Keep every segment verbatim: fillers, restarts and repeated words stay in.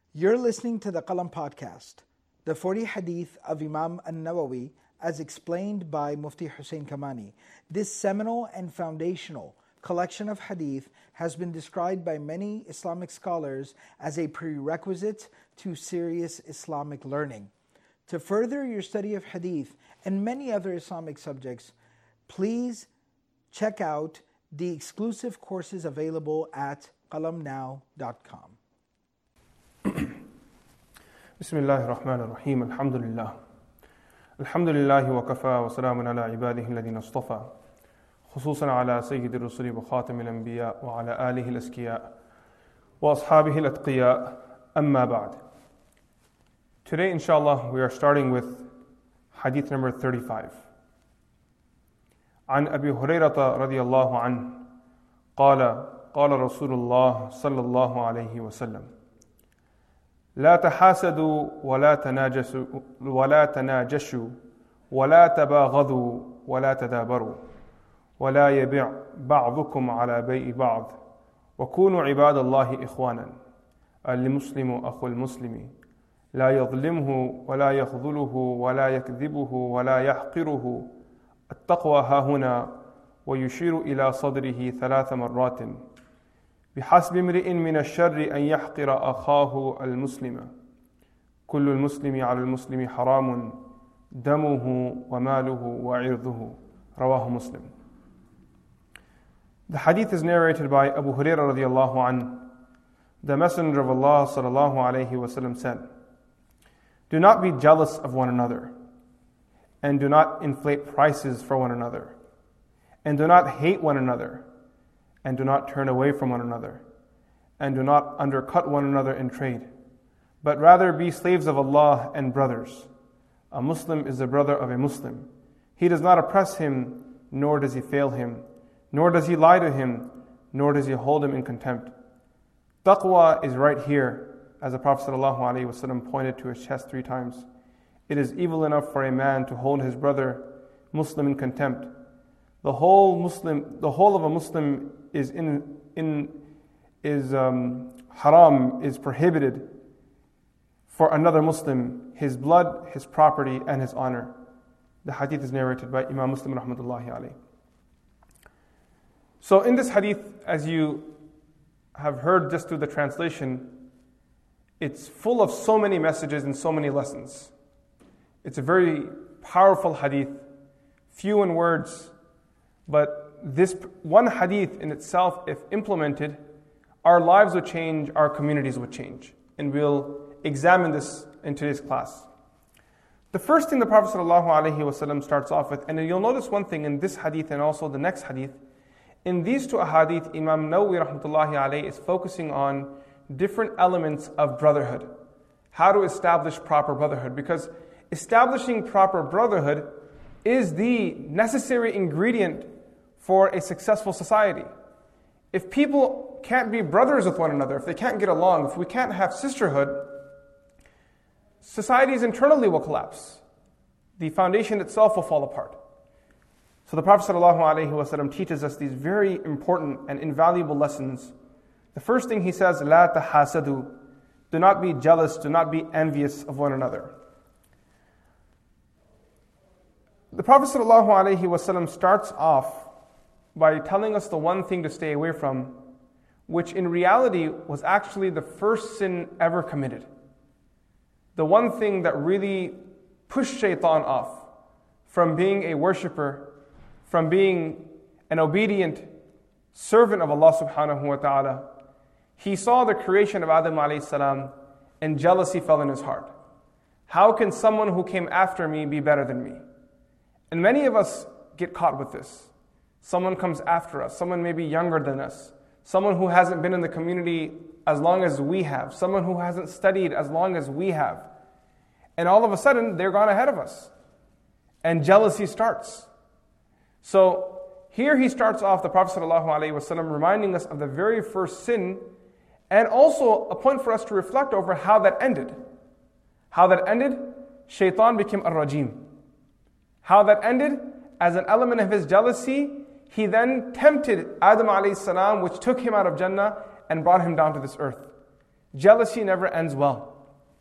You're listening to the Qalam Podcast, the forty Hadith of Imam An-Nawawi as explained by Mufti Hussein Kamani. This seminal and foundational collection of Hadith has been described by many Islamic scholars as a prerequisite to serious Islamic learning. To further your study of Hadith and many other Islamic subjects, please check out the exclusive courses available at qalam now dot com. بسم الله الرحمن الرحيم الحمد لله الحمد لله وكفى وسلام على عباده الذين اصطفى خصوصا على سيد الرسل وخاتم الأنبياء وعلى آله الأزكياء وأصحابه الأتقياء أما بعد. Today inshallah we are starting with hadith number thirty-five. عن أبي هريرة رضي الله عنه قال قال رسول الله صلى الله عليه وسلم لا تحاسدوا ولا تناجسوا ولا تناجشوا ولا تباغضوا ولا تدابروا ولا يبيع بعضكم على بيع بعض وكونوا عباد الله إخوانا المسلم أخو المسلم لا يظلمه ولا يخذله ولا يكذبه ولا يحقره التقوى ها هنا ويشير إلى صدره ثلاث مرات بحسب امرئ من الشر أن يحقر أخاه المسلم كل المسلم على المسلم حرام دمه وماله وعرضه رواه Muslim. The hadith is narrated by Abu Hurairah radiallahu anhu. The Messenger of Allah sallallahu alayhi wasallam said, do not be jealous of one another, and do not inflate prices for one another, and do not hate one another, and do not turn away from one another, and do not undercut one another in trade, but rather be slaves of Allah and brothers. A Muslim is the brother of a Muslim. He does not oppress him, nor does he fail him, nor does he lie to him, nor does he hold him in contempt. Taqwa is right here, as the Prophet ﷺ pointed to his chest three times. It is evil enough for a man to hold his brother Muslim in contempt. The whole Muslim, the whole of a Muslim is in in is um, haram, is prohibited for another Muslim, his blood, his property, and his honor. The hadith is narrated by Imam Muslim rahmatullahi alayhi. So in this hadith, as you have heard just through the translation, it's full of so many messages and so many lessons. It's a very powerful hadith, few in words, but this one hadith in itself, if implemented, our lives would change, our communities would change. And we'll examine this in today's class. The first thing the Prophet ﷺ starts off with, and you'll notice one thing in this hadith and also the next hadith, in these two hadith, Imam Nawawi rahmatullahi alayhi is focusing on different elements of brotherhood. How to establish proper brotherhood. Because establishing proper brotherhood is the necessary ingredient for a successful society. If people can't be brothers with one another, if they can't get along, if we can't have sisterhood, societies internally will collapse. The foundation itself will fall apart. So the Prophet ﷺ teaches us these very important and invaluable lessons. The first thing he says, لا تحاسدوا, do not be jealous, do not be envious of one another. The Prophet ﷺ starts off by telling us the one thing to stay away from, which in reality was actually the first sin ever committed. The one thing that really pushed shaitan off from being a worshipper, from being an obedient servant of Allah subhanahu wa ta'ala. He saw the creation of Adam alayhi salam and jealousy fell in his heart. How can someone who came after me be better than me? And many of us get caught with this. Someone comes after us, someone maybe younger than us, someone who hasn't been in the community as long as we have, someone who hasn't studied as long as we have. And all of a sudden, they're gone ahead of us. And jealousy starts. So here he starts off, the Prophet ﷺ, reminding us of the very first sin, and also a point for us to reflect over how that ended. How that ended, shaitan became a rajim. How that ended, as an element of his jealousy, he then tempted Adam alayhi salam, which took him out of Jannah and brought him down to this earth. Jealousy never ends well.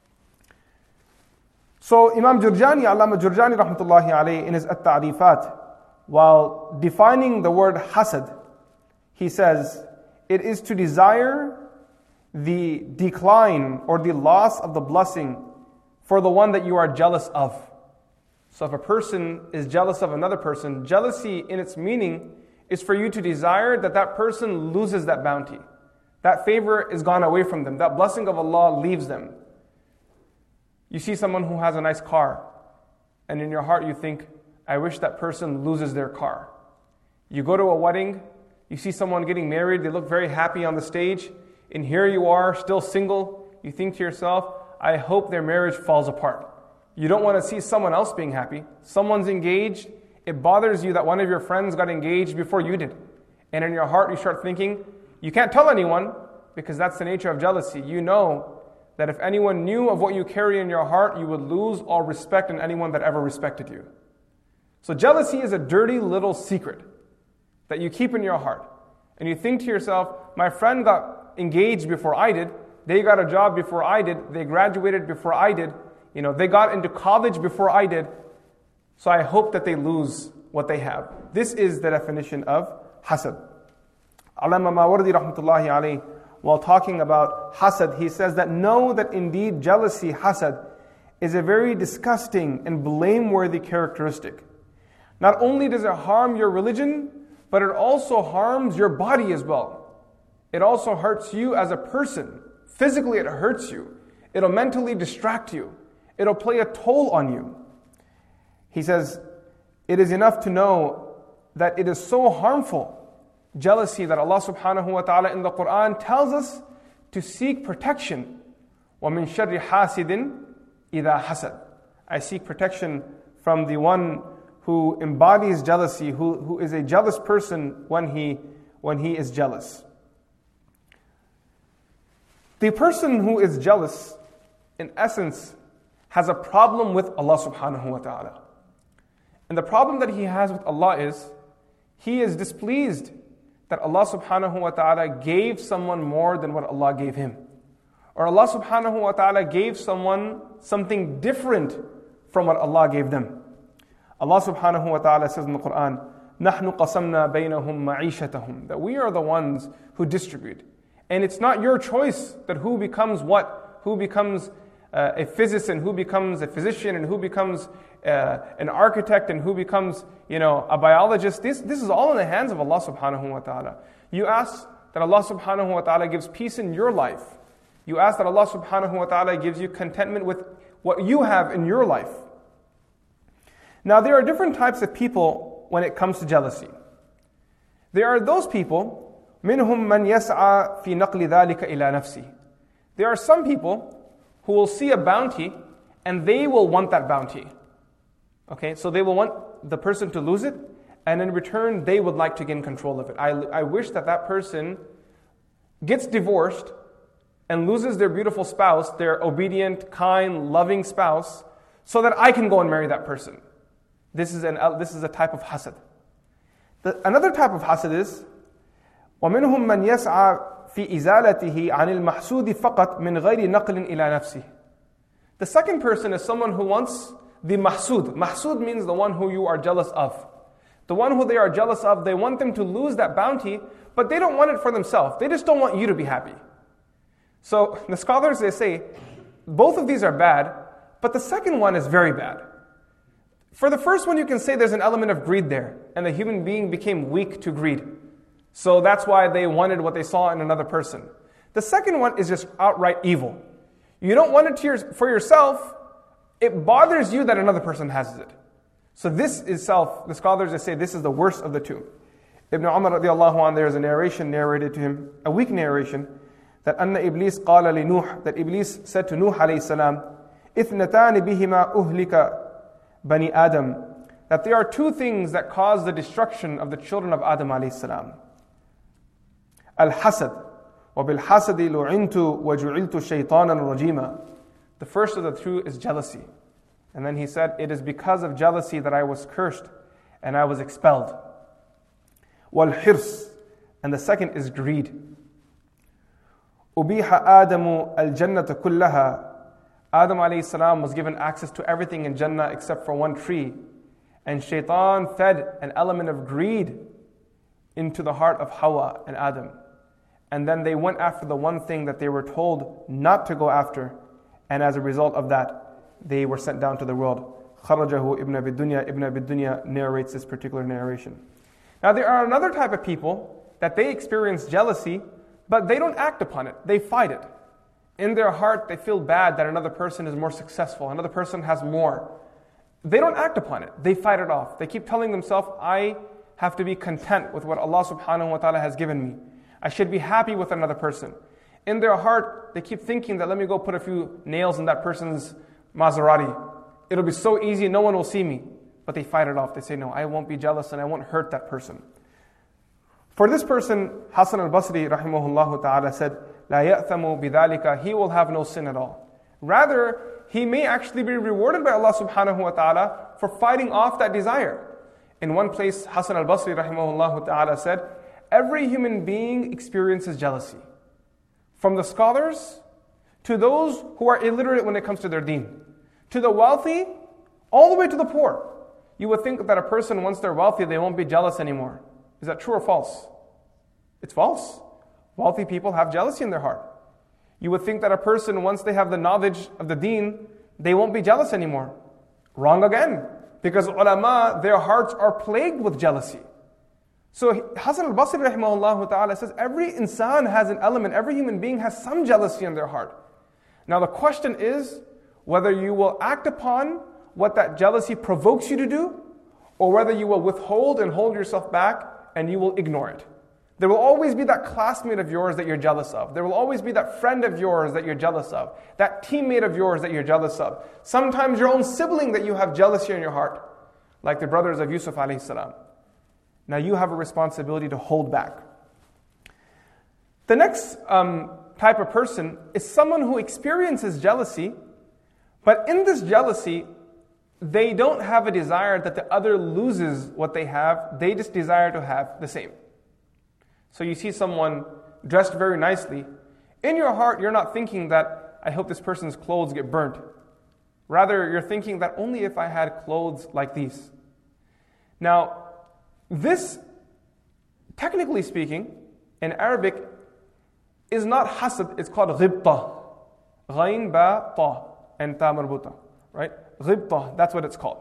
So Imam Jurjani, Allama Jurjani rahmatullahi alayhi, in his At-Ta'rifat, while defining the word hasad, he says, it is to desire the decline or the loss of the blessing for the one that you are jealous of. So if a person is jealous of another person, jealousy in its meaning is for you to desire that that person loses that bounty. That favor is gone away from them. That blessing of Allah leaves them. You see someone who has a nice car, and in your heart you think, I wish that person loses their car. You go to a wedding, you see someone getting married, they look very happy on the stage, and here you are, still single. You think to yourself, I hope their marriage falls apart. You don't want to see someone else being happy. Someone's engaged, it bothers you that one of your friends got engaged before you did. And in your heart you start thinking, you can't tell anyone, because that's the nature of jealousy. You know that if anyone knew of what you carry in your heart, you would lose all respect in anyone that ever respected you. So jealousy is a dirty little secret that you keep in your heart. And you think to yourself, my friend got engaged before I did, they got a job before I did, they graduated before I did, you know, they got into college before I did, so I hope that they lose what they have. This is the definition of hasad. Allama Mawardi rahmatullahi alayhi, while talking about hasad, he says that know that indeed jealousy, hasad, is a very disgusting and blameworthy characteristic. Not only does it harm your religion, but it also harms your body as well. It also hurts you as a person. Physically it hurts you. It'll mentally distract you. It'll play a toll on you. He says, it is enough to know that it is so harmful, jealousy, that Allah subhanahu wa ta'ala in the Quran tells us to seek protection. وَمِن شَرِّ حَاسِدٍ إِذَا حَسَدٍ. I seek protection from the one who embodies jealousy, who, who is a jealous person when he, when he is jealous. The person who is jealous, in essence, has a problem with Allah subhanahu wa ta'ala. And the problem that he has with Allah is, he is displeased that Allah subhanahu wa ta'ala gave someone more than what Allah gave him. Or Allah subhanahu wa ta'ala gave someone something different from what Allah gave them. Allah subhanahu wa ta'ala says in the Quran, نَحْنُ قَسَمْنَا بَيْنَهُمْ مَعِيشَتَهُمْ, that we are the ones who distribute. And it's not your choice that who becomes what, who becomes uh, a physician, who becomes a physician, and who becomes uh, an architect, and who becomes, you know, a biologist. This, this is all in the hands of Allah subhanahu wa ta'ala. You ask that Allah subhanahu wa ta'ala gives peace in your life. You ask that Allah subhanahu wa ta'ala gives you contentment with what you have in your life. Now, there are different types of people when it comes to jealousy. There are those people, مِنْهُمْ مَنْ يَسْعَى فِي نَقْلِ ذَلِكَ إِلَى نَفْسِهِ. There are some people who will see a bounty and they will want that bounty. Okay, so they will want the person to lose it, and in return they would like to gain control of it. I, I wish that that person gets divorced and loses their beautiful spouse, their obedient, kind, loving spouse, so that I can go and marry that person. This is, an, this is a type of hasad. The, another type of hasad is, وَمِنْهُمْ مَنْ يَسْعَى فِي إِزَالَتِهِ عَنِ الْمَحْسُودِ فَقَطْ مِنْ غَيْرِ نَقْلٍ إِلَى نَفْسِهِ. The second person is someone who wants the mahsud. Mahsud means the one who you are jealous of. The one who they are jealous of, they want them to lose that bounty, but they don't want it for themselves. They just don't want you to be happy. So the scholars, they say, both of these are bad, but the second one is very bad. For the first one, you can say there's an element of greed there, and the human being became weak to greed. So that's why they wanted what they saw in another person. The second one is just outright evil. You don't want it to your, for yourself, it bothers you that another person has it. So this itself, the scholars, they say this is the worst of the two. Ibn Umar radiallahu anhu, there is a narration narrated to him, a weak narration, that أن إبليس قال لنوح, that Iblis said to Nuh alayhi salam, إثنتان بهما أهلك بني Adam, that there are two things that cause the destruction of the children of Adam alayhi salam. Al-hasad, وَبِالْحَسَدِ لُعِنْتُ وَجُعِلْتُ شَيْطَانًا رَجِيمًا. The first of the two is jealousy. And then he said, it is because of jealousy that I was cursed and I was expelled. وَالْحِرْص, and the second is greed. أُبِيحَ آدَمُ الْجَنَّةَ كُلَّهَا Adam alayhi salam was given access to everything in Jannah except for one tree. And Shaitan fed an element of greed into the heart of Hawa and Adam. And then they went after the one thing that they were told not to go after. And as a result of that, they were sent down to the world. خَرَجَهُ Ibn Abi Dunya. Ibn Abi Dunya narrates this particular narration. Now there are another type of people that they experience jealousy, but they don't act upon it. They fight it. In their heart, they feel bad that another person is more successful, another person has more. They don't act upon it. They fight it off. They keep telling themselves, I have to be content with what Allah subhanahu wa ta'ala has given me. I should be happy with another person. In their heart, they keep thinking that let me go put a few nails in that person's Maserati. It'll be so easy, no one will see me. But they fight it off. They say, no, I won't be jealous and I won't hurt that person. For this person, Hasan al-Basri rahimahullah ta'ala said, لا يأثم بذلك, he will have no sin at all. Rather, he may actually be rewarded by Allah subhanahu wa ta'ala for fighting off that desire. In one place, Hasan al-Basri rahimahullah ta'ala said, every human being experiences jealousy. From the scholars, to those who are illiterate when it comes to their deen, to the wealthy, all the way to the poor. You would think that a person, once they're wealthy, they won't be jealous anymore. Is that true or false? It's false. Wealthy people have jealousy in their heart. You would think that a person, once they have the knowledge of the deen, they won't be jealous anymore. Wrong again. Because ulama, their hearts are plagued with jealousy. So Hasan al-Basri rahimahullah ta'ala says, every insan has an element, every human being has some jealousy in their heart. Now the question is, whether you will act upon what that jealousy provokes you to do, or whether you will withhold and hold yourself back and you will ignore it. There will always be that classmate of yours that you're jealous of. There will always be that friend of yours that you're jealous of. That teammate of yours that you're jealous of. Sometimes your own sibling that you have jealousy in your heart. Like the brothers of Yusuf alayhi salam. Now you have a responsibility to hold back. The next um, type of person is someone who experiences jealousy, but in this jealousy, they don't have a desire that the other loses what they have. They just desire to have the same. So you see someone dressed very nicely. In your heart, you're not thinking that, I hope this person's clothes get burnt. Rather, you're thinking that only if I had clothes like these. Now, this, technically speaking, in Arabic, is not hasad, it's called ghibta. Ghain, ba, ta, and ta marbuta. Right? Ghibta, that's what it's called.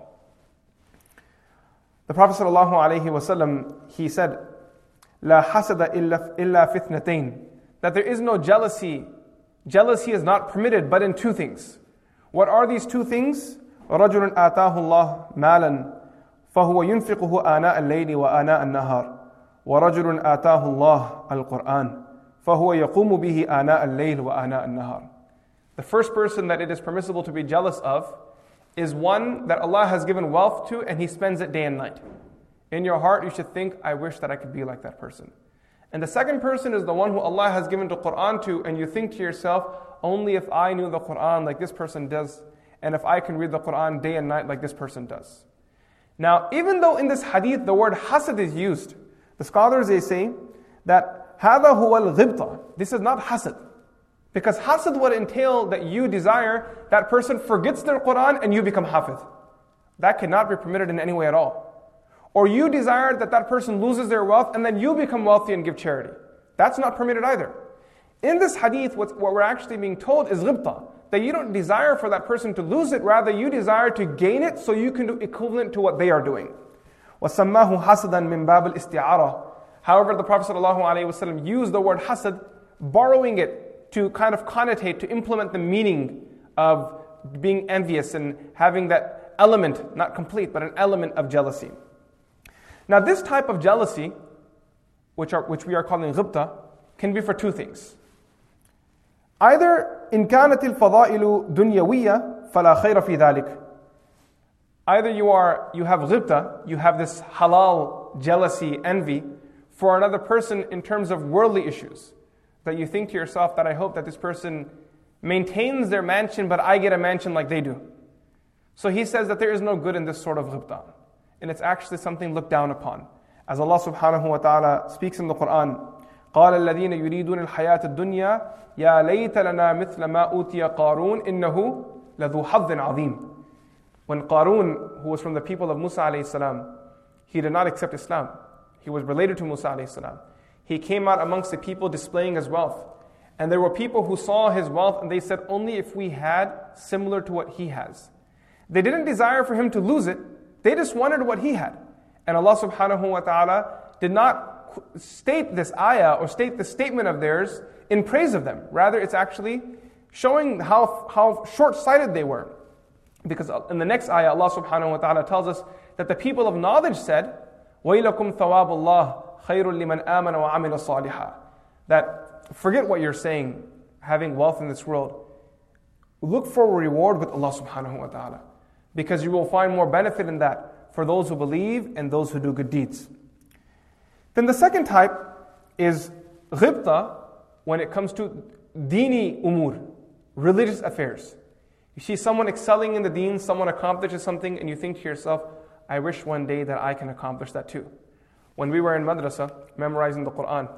The Prophet sallallahu alaihi wasallam, he said, La hasada illa illa fitnatain. That there is no jealousy. Jealousy is not permitted, but in two things. What are these two things? رَجُلٌ آتَاهُ اللَّهُ مَالًا فَهُوَ يُنْفِقُهُ آنَاءَ اللَّيْلِ وَآنَاءَ النَّهَارِ وَرَجُلٌ آتَاهُ اللَّهُ الْقُرْآنَ فَهُوَ يَقُومُ بِهِ آنَاءَ اللَّيْلِ وَآنَاءَ النَّهَارِ. The first person that it is permissible to be jealous of is one that Allah has given wealth to and he spends it day and night. In your heart, you should think, I wish that I could be like that person. And the second person is the one who Allah has given the Quran to, and you think to yourself, only if I knew the Quran like this person does, and if I can read the Quran day and night like this person does. Now, even though in this hadith the word hasad is used, the scholars, they say that هَذَا هُوَ الْغِبْطَةِ. This is not hasad. Because hasad would entail that you desire that person forgets their Quran and you become hafiz. That cannot be permitted in any way at all. Or you desire that that person loses their wealth and then you become wealthy and give charity. That's not permitted either. In this hadith, what, what we're actually being told is ghibta, that you don't desire for that person to lose it, rather you desire to gain it so you can do equivalent to what they are doing. وَسَمَّاهُ حَسَدًا مِنْ بَابِ الْإِسْتِعَارَةِ. However, the Prophet ﷺ used the word hasad, borrowing it to kind of connotate, to implement the meaning of being envious and having that element, not complete, but an element of jealousy. Now this type of jealousy, which, are, which we are calling ghibta, can be for two things. Either إن كانت الفضائل دنيوية فلا خير في ذلك. Either you are you have ghibta, you have this halal jealousy, envy for another person in terms of worldly issues. That you think to yourself that I hope that this person maintains their mansion, but I get a mansion like they do. So he says that there is no good in this sort of ghibta. And it's actually something looked down upon. As Allah subhanahu wa ta'ala speaks in the Quran, قال الذين يريدون الحياة الدنيا يا ليت لنا مثل ما أوتي قارون إنه لذو حظ عظيم. When Qarun, who was from the people of Musa alayhi salam, he did not accept Islam. He was related to Musa alayhi salam. He came out amongst the people displaying his wealth. And there were people who saw his wealth and they said, only if we had similar to what he has. They didn't desire for him to lose it. They just wanted what he had. And Allah subhanahu wa ta'ala did not state this ayah or state the statement of theirs in praise of them. Rather, it's actually showing how, how short-sighted they were. Because in the next ayah, Allah subhanahu wa ta'ala tells us that the people of knowledge said, وَيْلَكُمْ ثَوَابُ اللَّهِ خَيْرٌ لِمَنْ آمَنَ وَعَمِلَ صَالِحًا. That forget what you're saying, having wealth in this world. Look for a reward with Allah subhanahu wa ta'ala. Because you will find more benefit in that for those who believe and those who do good deeds. Then the second type is ghibta when it comes to dini umur, religious affairs. You see someone excelling in the deen, someone accomplishes something, and you think to yourself, I wish one day that I can accomplish that too. When we were in madrasa, memorizing the Quran,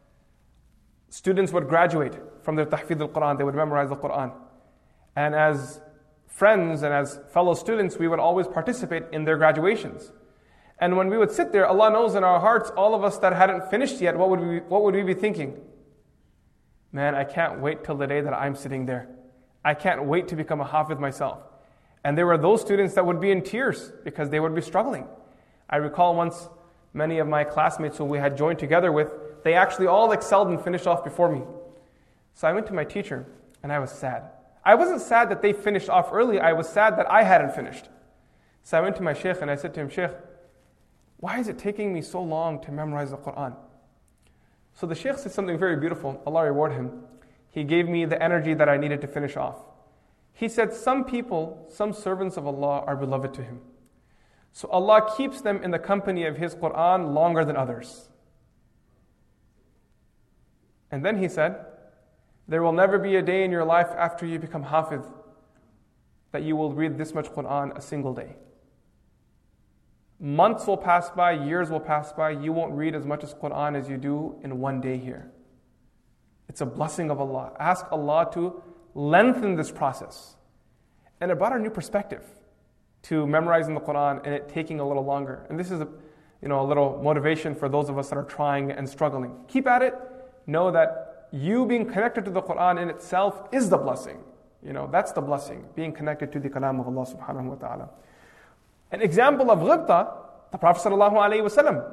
students would graduate from their tahfidh al-Quran, they would memorize the Quran. And as friends and as fellow students, we would always participate in their graduations. And when we would sit there, Allah knows in our hearts, all of us that hadn't finished yet, what would we, what would we be thinking? Man, I can't wait till the day that I'm sitting there. I can't wait to become a hafiz myself. And there were those students that would be in tears because they would be struggling. I recall once many of my classmates who we had joined together with, they actually all excelled and finished off before me. So I went to my teacher and I was sad. I wasn't sad that they finished off early, I was sad that I hadn't finished. So I went to my shaykh and I said to him, Shaykh, why is it taking me so long to memorize the Quran? So the shaykh said something very beautiful, Allah reward him. He gave me the energy that I needed to finish off. He said, some people, some servants of Allah are beloved to Him. So Allah keeps them in the company of His Quran longer than others. And then he said, there will never be a day in your life after you become hafiz that you will read this much Quran a single day. Months will pass by, years will pass by, you won't read as much as Quran as you do in one day here. It's a blessing of Allah. Ask Allah to lengthen this process. And it brought a new perspective to memorizing the Quran and it taking a little longer. And this is a, you know, a little motivation for those of us that are trying and struggling. Keep at it. Know that you being connected to the Quran in itself is the blessing. You know, that's the blessing, being connected to the kalam of Allah subhanahu wa ta'ala. An example of ghibta, the Prophet sallallahu alaihi wasallam.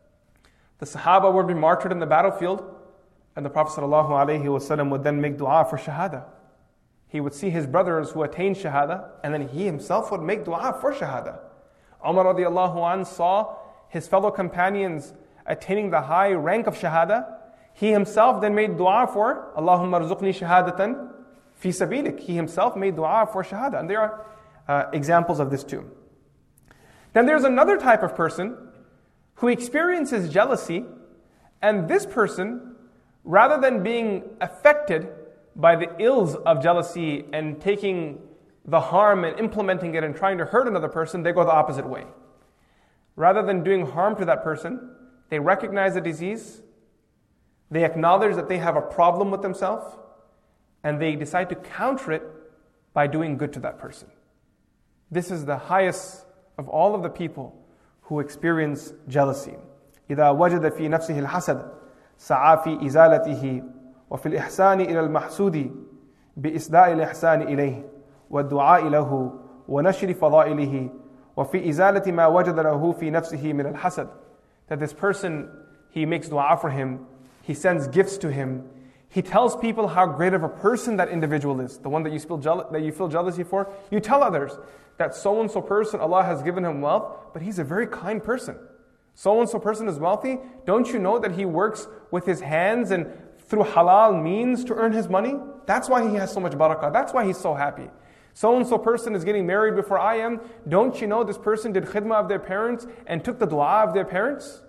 The Sahaba would be martyred in the battlefield, and the Prophet sallallahu alaihi wasallam would then make dua for shahada. He would see his brothers who attained shahada, and then he himself would make dua for shahada. Umar radiallahu anh saw his fellow companions attaining the high rank of shahada. He himself then made dua for Allahumma rzuqni shahadatan fi sabilik. He himself made dua for shahada. And there are uh, examples of this too. Then there's another type of person who experiences jealousy, and this person, rather than being affected by the ills of jealousy and taking the harm and implementing it and trying to hurt another person, they go the opposite way. Rather than doing harm to that person, they recognize the disease, they acknowledge that they have a problem with themselves, and they decide to counter it by doing good to that person. This is the highest of all of the people who experience jealousy. إِذَا وَجَدَ فِي نَفْسِهِ الْحَسَدِ سَعَى فِي إِزَالَتِهِ وَفِي الْإِحْسَانِ إِلَى الْمَحْسُودِ بِإِسْدَاءِ الْإِحْسَانِ إِلَيْهِ وَالدُّعَاءِ لَهُ وَنَشْرِ فَضَائِلِهِ وَفِي إِزَالَةِ مَا وَجَدَ لَهُ فِي نَفْسِهِ مِنَ الْحَسَدِ. That this person, he makes dua for him, he sends gifts to him, he tells people how great of a person that individual is, the one that you feel, jeal- that you feel jealousy for. You tell others that so-and-so person, Allah has given him wealth, but he's a very kind person. So-and-so person is wealthy. Don't you know that he works with his hands and through halal means to earn his money? That's why he has so much barakah. That's why he's so happy. So-and-so person is getting married before I am. Don't you know this person did khidmah of their parents and took the dua of their parents?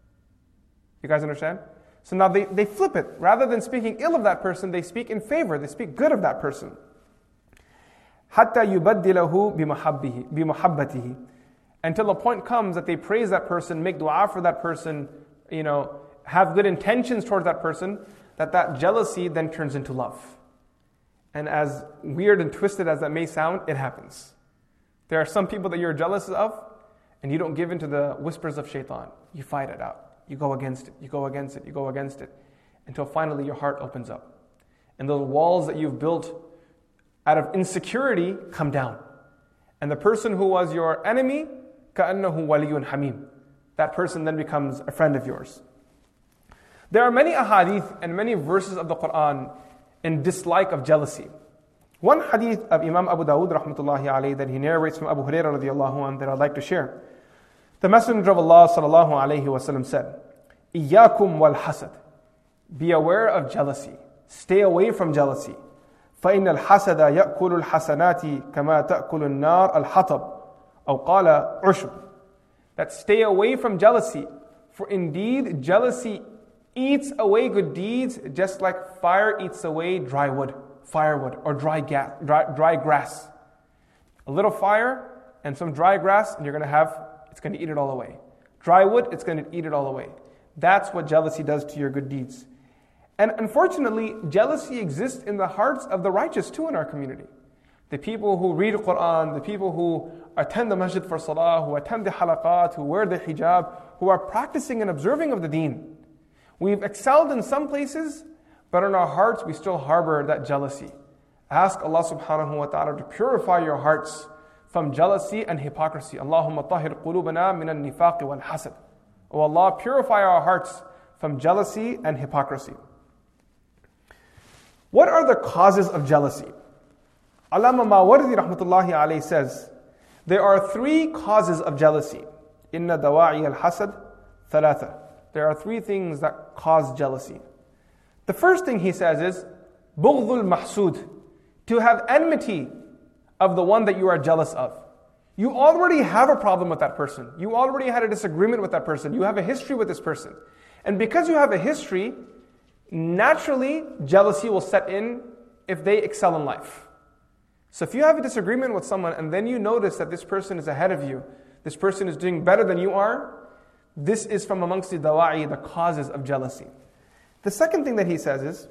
You guys understand? So now they, they flip it. Rather than speaking ill of that person, they speak in favor. They speak good of that person. حَتَّى يُبَدِّلَهُ بِمُحَبِّهِ بِمُحَبَّتِهِ. Until a point comes that they praise that person, make dua for that person, you know, have good intentions towards that person, that that jealousy then turns into love. And as weird and twisted as that may sound, it happens. There are some people that you're jealous of, and you don't give in to the whispers of shaitan. You fight it out. You go against it. You go against it. You go against it. Until finally your heart opens up. And those walls that you've built out of insecurity come down. And the person who was your enemy, كَأَنَّهُ وَلِيٌّ حَمِيمٌ. That person then becomes a friend of yours. There are many ahadith and many verses of the Quran in dislike of jealousy. One hadith of Imam Abu Dawud rahmatullahi alayhi that he narrates from Abu Hurairah radiallahu anhu that I'd like to share. The Messenger of Allah sallallahu alayhi wa sallam said, إِيَّاكُمْ وَالْحَسَدِ. Be aware of jealousy. Stay away from jealousy. فَإِنَّ الْحَسَدَ يَأْكُلُ الْحَسَنَاتِ كَمَا تَأْكُلُ النَّارَ الْحَطَبِ أو قال عُشْبُ. That stay away from jealousy, for indeed jealousy eats away good deeds just like fire eats away dry wood, firewood, or dry, gas, dry, dry grass. A little fire and some dry grass, and you're going to have, it's going to eat it all away. Dry wood, it's going to eat it all away. That's what jealousy does to your good deeds. And unfortunately, jealousy exists in the hearts of the righteous too in our community. The people who read the Quran, the people who attend the masjid for salah, who attend the halaqat, who wear the hijab, who are practicing and observing of the deen. We've excelled in some places, but in our hearts we still harbor that jealousy. Ask Allah subhanahu wa ta'ala to purify your hearts from jealousy and hypocrisy. Allahumma tahir qulubana min al-nifaq wal hasad. O Allah, purify our hearts from jealousy and hypocrisy. What are the causes of jealousy? Allama Mawardi rahmatullahi alayhi says, there are three causes of jealousy. Inna dawa'i al-hasad thalatha. There are three things that cause jealousy. The first thing he says is, بُغْضُ الْمَحْسُودِ. To have enmity of the one that you are jealous of. You already have a problem with that person. You already had a disagreement with that person. You have a history with this person. And because you have a history, naturally jealousy will set in if they excel in life. So if you have a disagreement with someone and then you notice that this person is ahead of you, this person is doing better than you are, this is from amongst the dawa'i, the causes of jealousy. The second thing that he says is,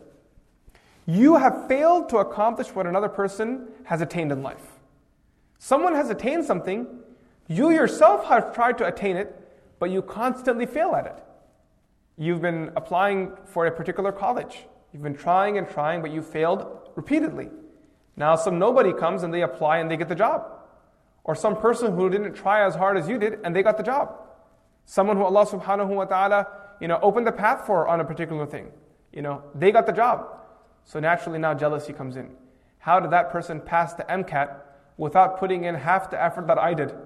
you have failed to accomplish what another person has attained in life. Someone has attained something, you yourself have tried to attain it, but you constantly fail at it. You've been applying for a particular college. You've been trying and trying, but you failed repeatedly. Now some nobody comes and they apply and they get the job. Or some person who didn't try as hard as you did and they got the job. Someone who Allah subhanahu wa ta'ala, you know, opened the path for on a particular thing. You know, they got the job. So naturally now jealousy comes in. How did that person pass the MCAT without putting in half the effort that I did?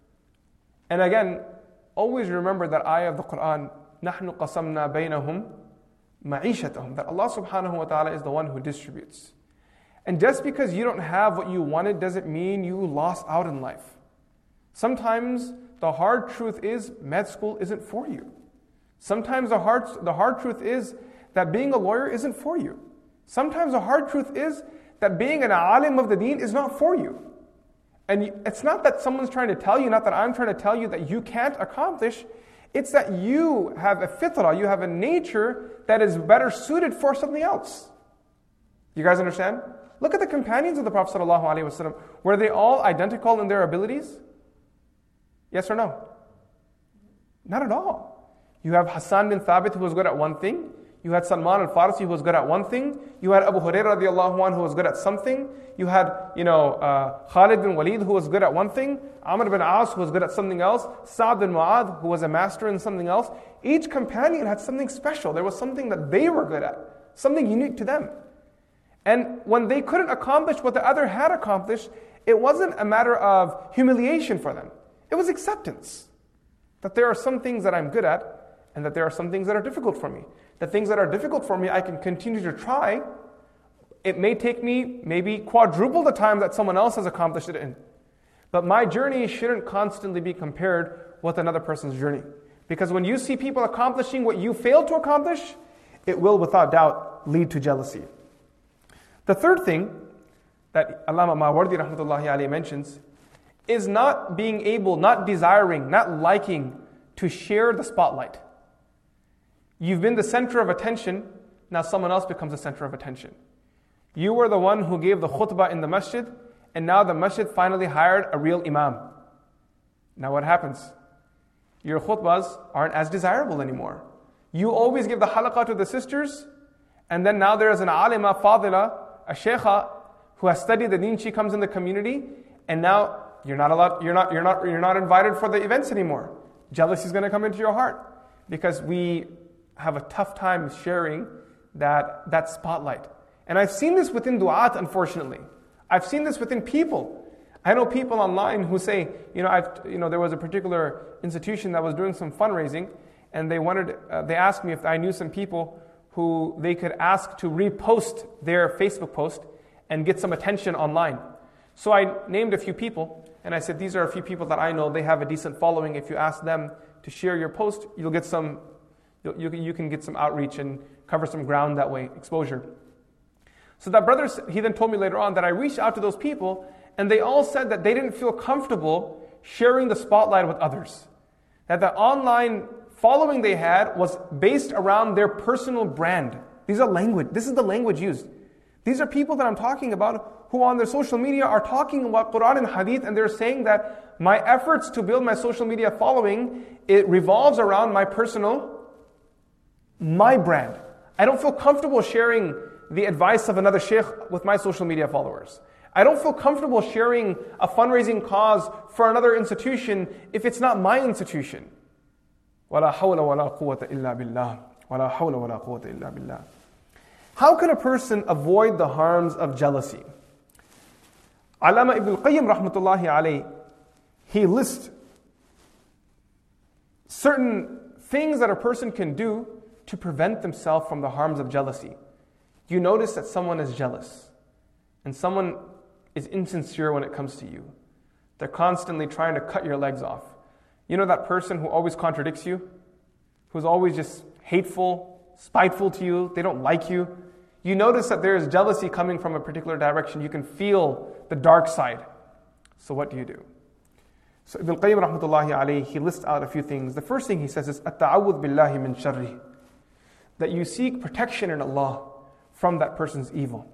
And again, always remember that ayah of the Quran, نَحْنُ قَسَمْنَا بَيْنَهُمْ مَعِيشَتَهُم. That Allah subhanahu wa ta'ala is the one who distributes. And just because you don't have what you wanted doesn't mean you lost out in life. Sometimes the hard truth is med school isn't for you. Sometimes the hard, the hard truth is that being a lawyer isn't for you. Sometimes the hard truth is that being an alim of the deen is not for you. And it's not that someone's trying to tell you, not that I'm trying to tell you that you can't accomplish. It's that you have a fitrah, you have a nature that is better suited for something else. You guys understand? Look at the companions of the Prophet ﷺ. Were they all identical in their abilities? Yes or no? Not at all. You have Hassan bin Thabit who was good at one thing. You had Salman al-Farsi who was good at one thing. You had Abu Hurairah radiallahu anhu who was good at something. You had, you know, uh, Khalid bin Walid who was good at one thing. Amr bin As who was good at something else. Sa'd bin Mu'adh who was a master in something else. Each companion had something special. There was something that they were good at. Something unique to them. And when they couldn't accomplish what the other had accomplished, it wasn't a matter of humiliation for them. It was acceptance. That there are some things that I'm good at, and that there are some things that are difficult for me. The things that are difficult for me, I can continue to try. It may take me maybe quadruple the time that someone else has accomplished it in. But my journey shouldn't constantly be compared with another person's journey. Because when you see people accomplishing what you failed to accomplish, it will without doubt lead to jealousy. The third thing that Allama Mawardi rahmatullahi alayhi mentions is not being able, not desiring, not liking to share the spotlight. You've been the center of attention, now someone else becomes the center of attention. You were the one who gave the khutbah in the masjid, and now the masjid finally hired a real imam. Now what happens? Your khutbahs aren't as desirable anymore. You always give the halaqah to the sisters, and then now there is an alima, fadila, a sheikha, who has studied the deen, she comes in the community, and now you're not allowed, you're not, you're not, you're not invited for the events anymore. Jealousy is going to come into your heart, because we have a tough time sharing that, that spotlight. And I've seen this within du'at, unfortunately. I've seen this within people. I know people online who say, you know, I've, you know, there was a particular institution that was doing some fundraising, and they wanted, uh, they asked me if I knew some people who they could ask to repost their Facebook post and get some attention online. So I named a few people, and I said, these are a few people that I know, they have a decent following. If you ask them to share your post, you'll get some, you, you can get some outreach and cover some ground that way, exposure. So that brother, he then told me later on that I reached out to those people, and they all said that they didn't feel comfortable sharing the spotlight with others. That the online following they had was based around their personal brand. These are language, this is the language used. These are people that I'm talking about who on their social media are talking about Quran and Hadith, and they're saying that my efforts to build my social media following, it revolves around my personal, my brand. I don't feel comfortable sharing the advice of another sheikh with my social media followers. I don't feel comfortable sharing a fundraising cause for another institution if it's not my institution. وَلَا حَوْلَ وَلَا قُوَّةَ إِلَّا بِاللَّهِ وَلَا حَوْلَ وَلَا قُوَّةَ إِلَّا بِاللَّهِ. How can a person avoid the harms of jealousy? Allama Ibn al-Qayyim rahmatullahi alayhi, he lists certain things that a person can do to prevent themselves from the harms of jealousy. You notice that someone is jealous, and someone is insincere when it comes to you. They're constantly trying to cut your legs off. You know that person who always contradicts you? Who's always just hateful, spiteful to you, they don't like you. You notice that there is jealousy coming from a particular direction. You can feel the dark side. So what do you do? So Ibn al-Qayyim rahmatullahi alayhi, he lists out a few things. The first thing he says is, التعوذ بالله من شره. That you seek protection in Allah from that person's evil.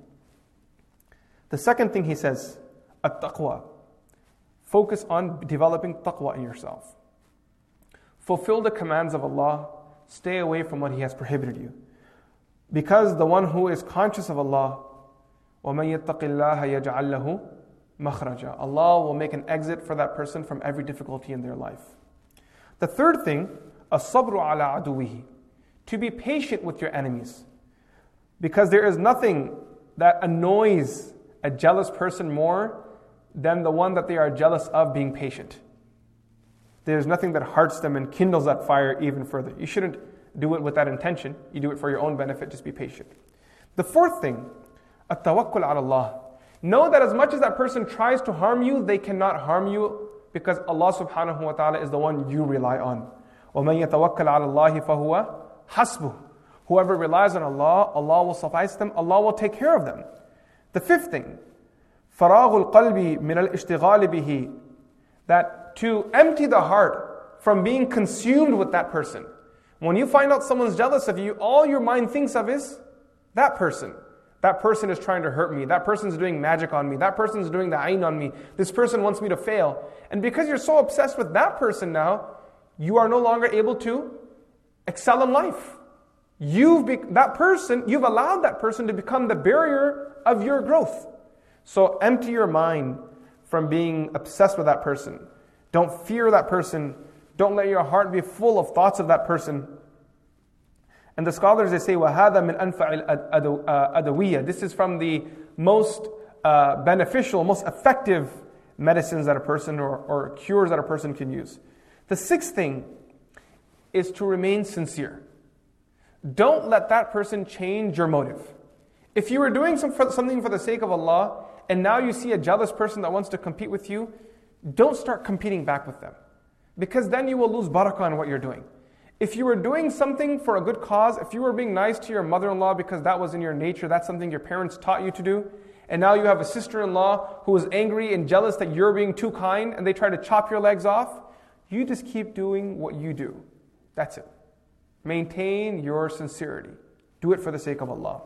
The second thing he says, at-taqwa. Focus on developing taqwa in yourself. Fulfill the commands of Allah. Stay away from what He has prohibited you. Because the one who is conscious of Allah, وَمَن يَتَّقِ اللَّهَ يَجْعَلْ لَهُ مَخْرَجًا. Allah will make an exit for that person from every difficulty in their life. The third thing, الصَّبْرُ عَلَى عَدُوِّهِ. To be patient with your enemies. Because there is nothing that annoys a jealous person more than the one that they are jealous of being patient. There's nothing that hearts them and kindles that fire even further. You shouldn't do it with that intention. You do it for your own benefit, just be patient. The fourth thing, at-tawakkul ala Allah. Know that as much as that person tries to harm you, they cannot harm you because Allah subhanahu wa ta'ala is the one you rely on. وَمَن يَتَوَكَّلْ عَلَى اللَّهِ فَهُوَ حَسْبُهُ. Whoever relies on Allah, Allah will suffice them, Allah will take care of them. The fifth thing, فَرَاغُ الْقَلْبِ مِنَ الْإِشْتِغَالِ بِهِ. That to empty the heart from being consumed with that person. When you find out someone's jealous of you, all your mind thinks of is that person. That person is trying to hurt me. That person's doing magic on me. That person's doing the ayn on me. This person wants me to fail. And because you're so obsessed with that person now, you are no longer able to excel in life. You've be- that person, you've allowed that person to become the barrier of your growth. So empty your mind from being obsessed with that person. Don't fear that person. Don't let your heart be full of thoughts of that person. And the scholars, they say, وَهَذَا مِنْ أَنْفَعِ الْأَدَوِيَّةِ. This is from the most uh, beneficial, most effective medicines that a person or, or cures that a person can use. The sixth thing is to remain sincere. Don't let that person change your motive. If you were doing some, for, something for the sake of Allah, and now you see a jealous person that wants to compete with you, don't start competing back with them. Because then you will lose barakah in what you're doing. If you were doing something for a good cause, if you were being nice to your mother-in-law because that was in your nature, that's something your parents taught you to do, and now you have a sister-in-law who is angry and jealous that you're being too kind, and they try to chop your legs off, you just keep doing what you do. That's it. Maintain your sincerity. Do it for the sake of Allah.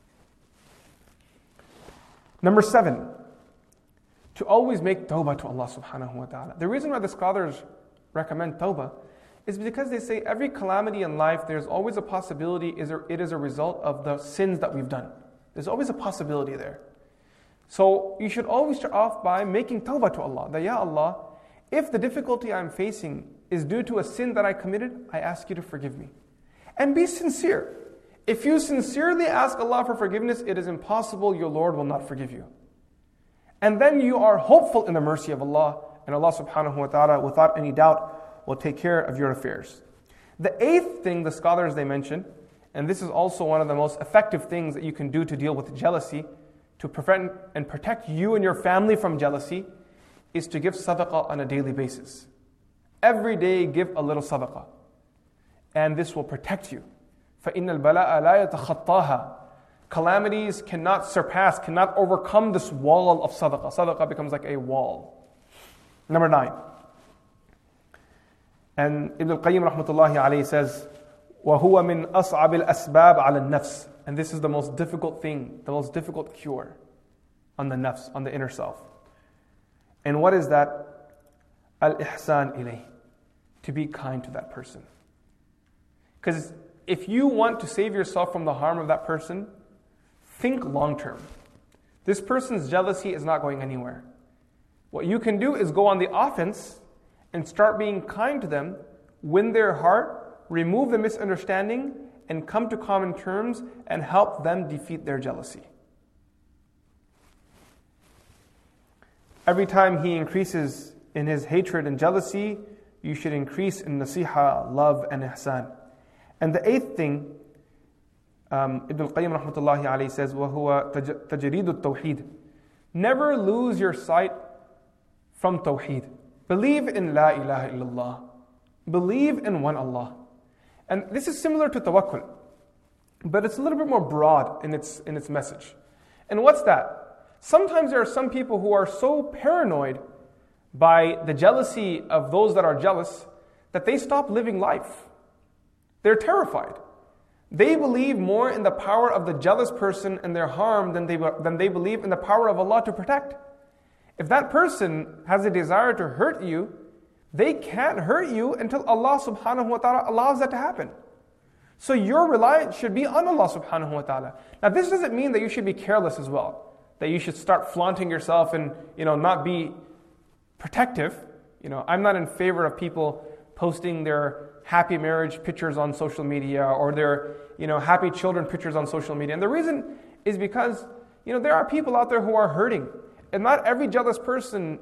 Number seven, to always make tawbah to Allah subhanahu wa ta'ala. The reason why the scholars recommend tawbah is because they say every calamity in life, there's always a possibility it is a result of the sins that we've done. There's always a possibility there. So you should always start off by making tawbah to Allah. That, Ya Allah, if the difficulty I'm facing is due to a sin that I committed, I ask you to forgive me. And be sincere. If you sincerely ask Allah for forgiveness, it is impossible your Lord will not forgive you. And then you are hopeful in the mercy of Allah, and Allah subhanahu wa ta'ala, without any doubt, will take care of your affairs. The eighth thing the scholars they mention, and this is also one of the most effective things that you can do to deal with jealousy, to prevent and protect you and your family from jealousy, is to give sadaqah on a daily basis. Every day give a little sadaqah. And this will protect you. فَإِنَّ الْبَلَاءَ لَا يَتَخَطَّاهَا. Calamities cannot surpass, cannot overcome this wall of sadaqah. Sadaqah becomes like a wall. Number nine. And Ibn al-Qayyim rahmatullahi alayhi says, وَهُوَ مِنْ أَصْعَبِ الْأَسْبَابِ عَلَى النَّفْسِ. And this is the most difficult thing, the most difficult cure on the nafs, on the inner self. And what is that? Al-ihsan ilayh. To be kind to that person. Because if you want to save yourself from the harm of that person, think long term. This person's jealousy is not going anywhere. What you can do is go on the offense and start being kind to them, win their heart, remove the misunderstanding, and come to common terms and help them defeat their jealousy. Every time he increases in his hatred and jealousy, you should increase in nasiha, love, and ihsan. And the eighth thing, um, Ibn al-Qayyim rahmatullahi alayhi says, وَهُوَ تَجْرِيدُ التَّوْحِيدِ. Never lose your sight from tawheed. Believe in La ilaha illallah. Believe in one Allah. And this is similar to tawakkul, but it's a little bit more broad in its in its message. And what's that? Sometimes there are some people who are so paranoid by the jealousy of those that are jealous that they stop living life. They're terrified. They believe more in the power of the jealous person and their harm than they, than they believe in the power of Allah to protect. If that person has a desire to hurt you, they can't hurt you until Allah subhanahu wa ta'ala allows that to happen. So your reliance should be on Allah subhanahu wa ta'ala. Now this doesn't mean that you should be careless as well. That you should start flaunting yourself and, you know, not be protective. You know, I'm not in favor of people posting their happy marriage pictures on social media or their, you know, happy children pictures on social media. And the reason is because, you know, there are people out there who are hurting. And not every jealous person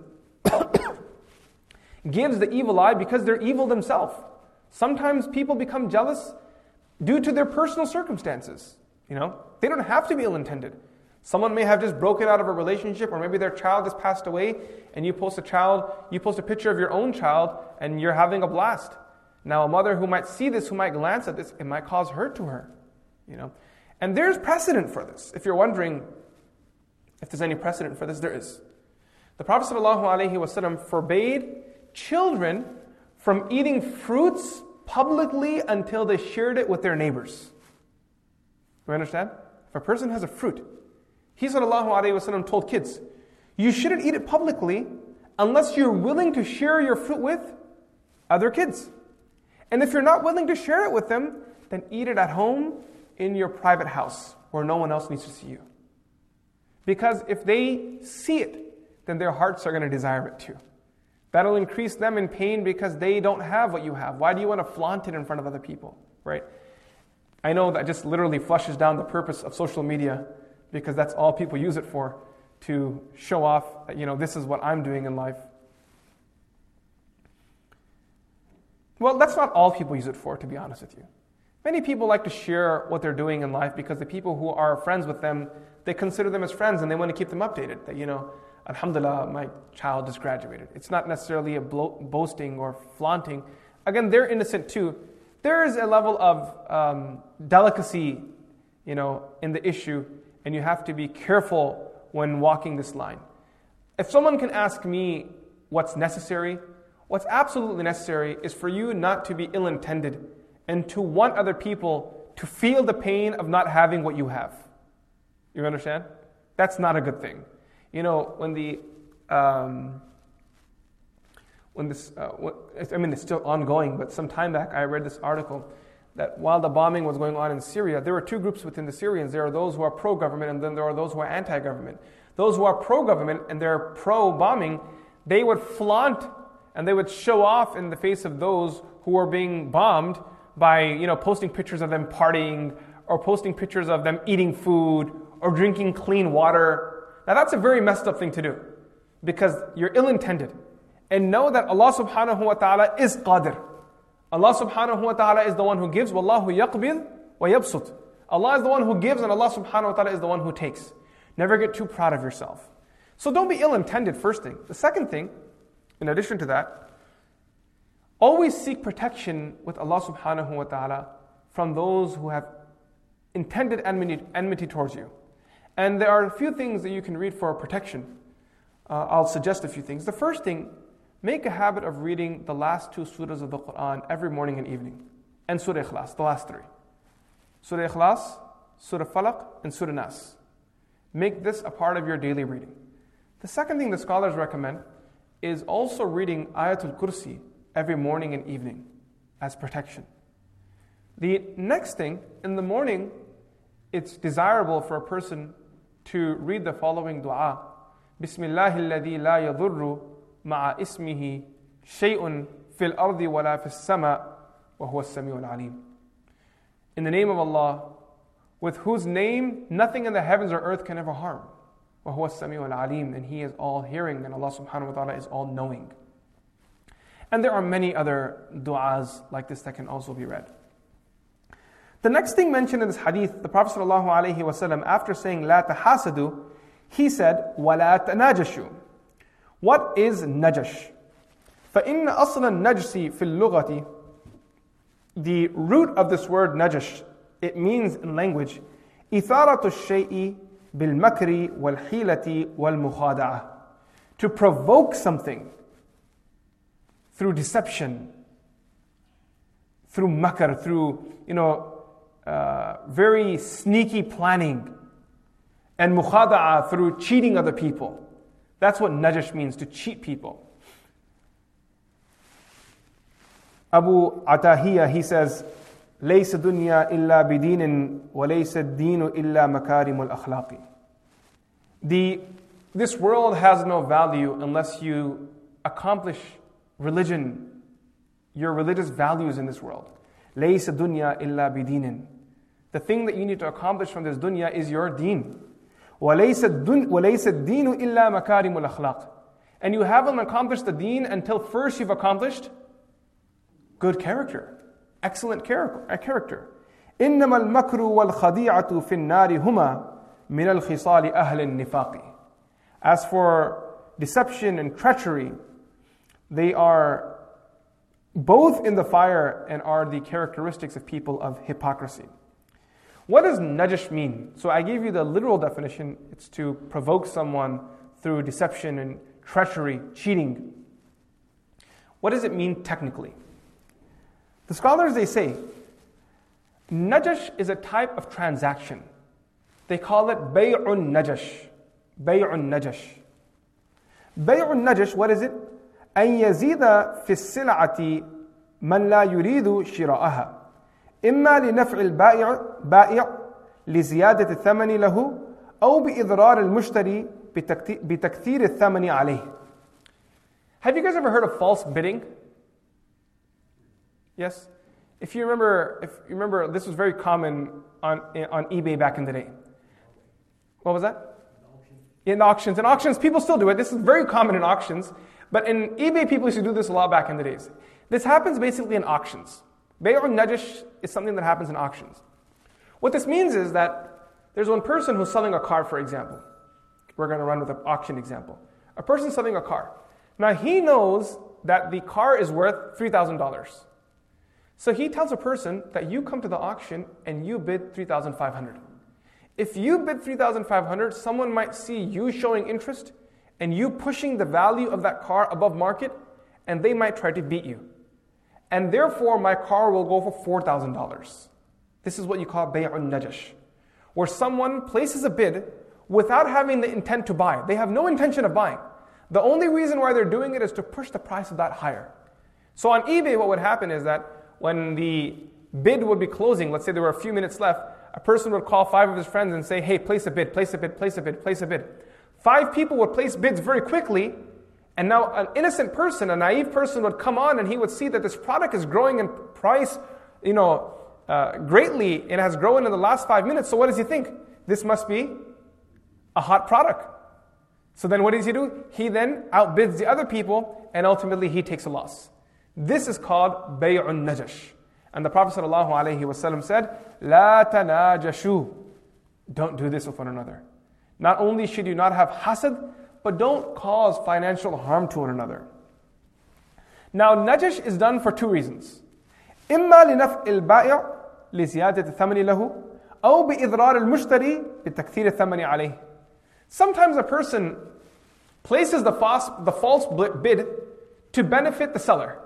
gives the evil eye because they're evil themselves. Sometimes people become jealous due to their personal circumstances. You know, they don't have to be ill-intended. Someone may have just broken out of a relationship, or maybe their child has passed away, and you post a child, you post a picture of your own child, and you're having a blast. Now, a mother who might see this, who might glance at this, it might cause hurt to her. You know, and there's precedent for this. If you're wondering if there's any precedent for this, there is. The Prophet ﷺ forbade children from eating fruits publicly until they shared it with their neighbors. Do you understand? If a person has a fruit, he ﷺ told kids, you shouldn't eat it publicly unless you're willing to share your fruit with other kids. And if you're not willing to share it with them, then eat it at home in your private house where no one else needs to see you. Because if they see it, then their hearts are going to desire it too. That'll increase them in pain because they don't have what you have. Why do you want to flaunt it in front of other people, right? I know that just literally flushes down the purpose of social media because that's all people use it for, to show off, you know, this is what I'm doing in life. Well, that's not all people use it for, to be honest with you. Many people like to share what they're doing in life because the people who are friends with them, they consider them as friends and they want to keep them updated. That, you know, alhamdulillah, my child just graduated. It's not necessarily a blo- boasting or flaunting. Again, they're innocent too. There is a level of um, delicacy, you know, in the issue, and you have to be careful when walking this line. If someone can ask me what's necessary, what's absolutely necessary is for you not to be ill-intended and to want other people to feel the pain of not having what you have. You understand? That's not a good thing. You know, when the, um, when this, uh, what, I mean, it's still ongoing, but some time back I read this article that while the bombing was going on in Syria, there were two groups within the Syrians. There are those who are pro-government, and then there are those who are anti-government. Those who are pro-government and they're pro-bombing, they would flaunt and they would show off in the face of those who were being bombed by, you know, posting pictures of them partying or posting pictures of them eating food or drinking clean water. Now that's a very messed up thing to do because you're ill-intended. And know that Allah subhanahu wa ta'ala is qadir. Allah subhanahu wa ta'ala is the one who gives. Wallahu yaqbid wa yabsut. Allah is the one who gives and Allah subhanahu wa ta'ala is the one who takes. Never get too proud of yourself. So don't be ill-intended, first thing. The second thing, in addition to that, always seek protection with Allah subhanahu wa ta'ala from those who have intended enmity, enmity towards you. And there are a few things that you can read for protection. Uh, I'll suggest a few things. The first thing, make a habit of reading the last two surahs of the Quran every morning and evening. And Surah Ikhlas, the last three. Surah Ikhlas, Surah Falaq, and Surah Nas. Make this a part of your daily reading. The second thing the scholars recommend is also reading Ayatul Kursi every morning and evening as protection. The next thing, in the morning, it's desirable for a person to read the following dua. Bismillahi alladhi la yadurru ma'a ismihi shay'un fil ardi wa la fis sama wa huwa as-sami'ul alim. In the name of Allah, with whose name nothing in the heavens or earth can ever harm. Wa huwa as-sami'ul alim, and He is all hearing, and Allah subhanahu wa ta'ala is all knowing. And there are many other du'as like this that can also be read. The next thing mentioned in this hadith, the Prophet sallallahu alaihi wasallam, after saying la tahasadu, he said wala tanajashu. What is najash? فَإِنَّ أَصْلَ النَّجْسِ فِي اللُّغَةِ, the root of this word najash, it means in language, إِثَارَةُ الشَّيْءِ بِالْمَكْرِ وَالْحِيلَةِ وَالْمُخَادَعَةِ, to provoke something through deception, through makr, through, you know, uh, very sneaky planning, and mukhada'a, through cheating other people. That's what najash means, to cheat people. Abu Atahiyya, he says, لَيْسَ دُنْيَا إِلَّا بِدِينٍ وَلَيْسَ الدِّينُ إِلَّا مَكَارِمُ الْأَخْلَاقِ. The, this world has no value unless you accomplish religion, your religious values in this world. لَيْسَ دُنْيَا إِلَّا بِدِينٍ. The thing that you need to accomplish from this dunya is your deen. وَلَيْسَ الدِّينُ إِلَّا مَكَارِمُ الْأَخْلَاقِ. And you haven't accomplished the deen until first you've accomplished good character, excellent character. إِنَّمَا الْمَكْرُ وَالْخَدِيعَةُ فِي النَّارِ هُمَا مِنَ الْخِصَالِ أَهْلِ النِّفَاقِ. As for deception and treachery, they are both in the fire and are the characteristics of people of hypocrisy. What does najash mean? So I gave you the literal definition. It's to provoke someone through deception and treachery, cheating. What does it mean technically? The scholars, they say, najash is a type of transaction. They call it bay'un najash. Bay'un najash. Bay'un najash, what is it? أن يزيد في السلعة من لا يريد شراءها إما لنفع البائع بائع لزيادة الثمن له أو بإضرار المشتري بتكثير الثمن عليه. Have you guys ever heard of false bidding? Yes? If you remember, if you remember, this was very common on on eBay back in the day. What was that? In auctions. In auctions, people still do it. This is very common in auctions. But in eBay, people used to do this a lot back in the days. This happens basically in auctions. Bay'un najash is something that happens in auctions. What this means is that there's one person who's selling a car, for example. We're going to run with an auction example. A person selling a car. Now he knows that the car is worth three thousand dollars. So he tells a person that you come to the auction and you bid three thousand five hundred dollars. If you bid three thousand five hundred dollars, someone might see you showing interest and you pushing the value of that car above market, and they might try to beat you. and therefore my car will go for four thousand dollars. This is what you call bay'un najash, where someone places a bid without having the intent to buy. They have no intention of buying. The only reason why they're doing it is to push the price of that higher. So on eBay, what would happen is that when the bid would be closing, let's say there were a few minutes left, a person would call five of his friends and say, hey, place a bid, place a bid, place a bid, place a bid. Five people would place bids very quickly, and now an innocent person, a naive person would come on and he would see that this product is growing in price, you know, uh, greatly, and has grown in the last five minutes. So what does he think? This must be a hot product. So then what does he do? He then outbids the other people, and ultimately he takes a loss. This is called bay'un najash. And the Prophet ﷺ said, La tanajashu. Don't do this with one another. Not only should you not have hasad, but don't cause financial harm to one another. Now, najash is done for two reasons. إما لنفع البائع لزيادة الثمن له أو بإضرار المشتري بتكثير الثمن عليه. Sometimes a person places the false, the false bid to benefit the seller.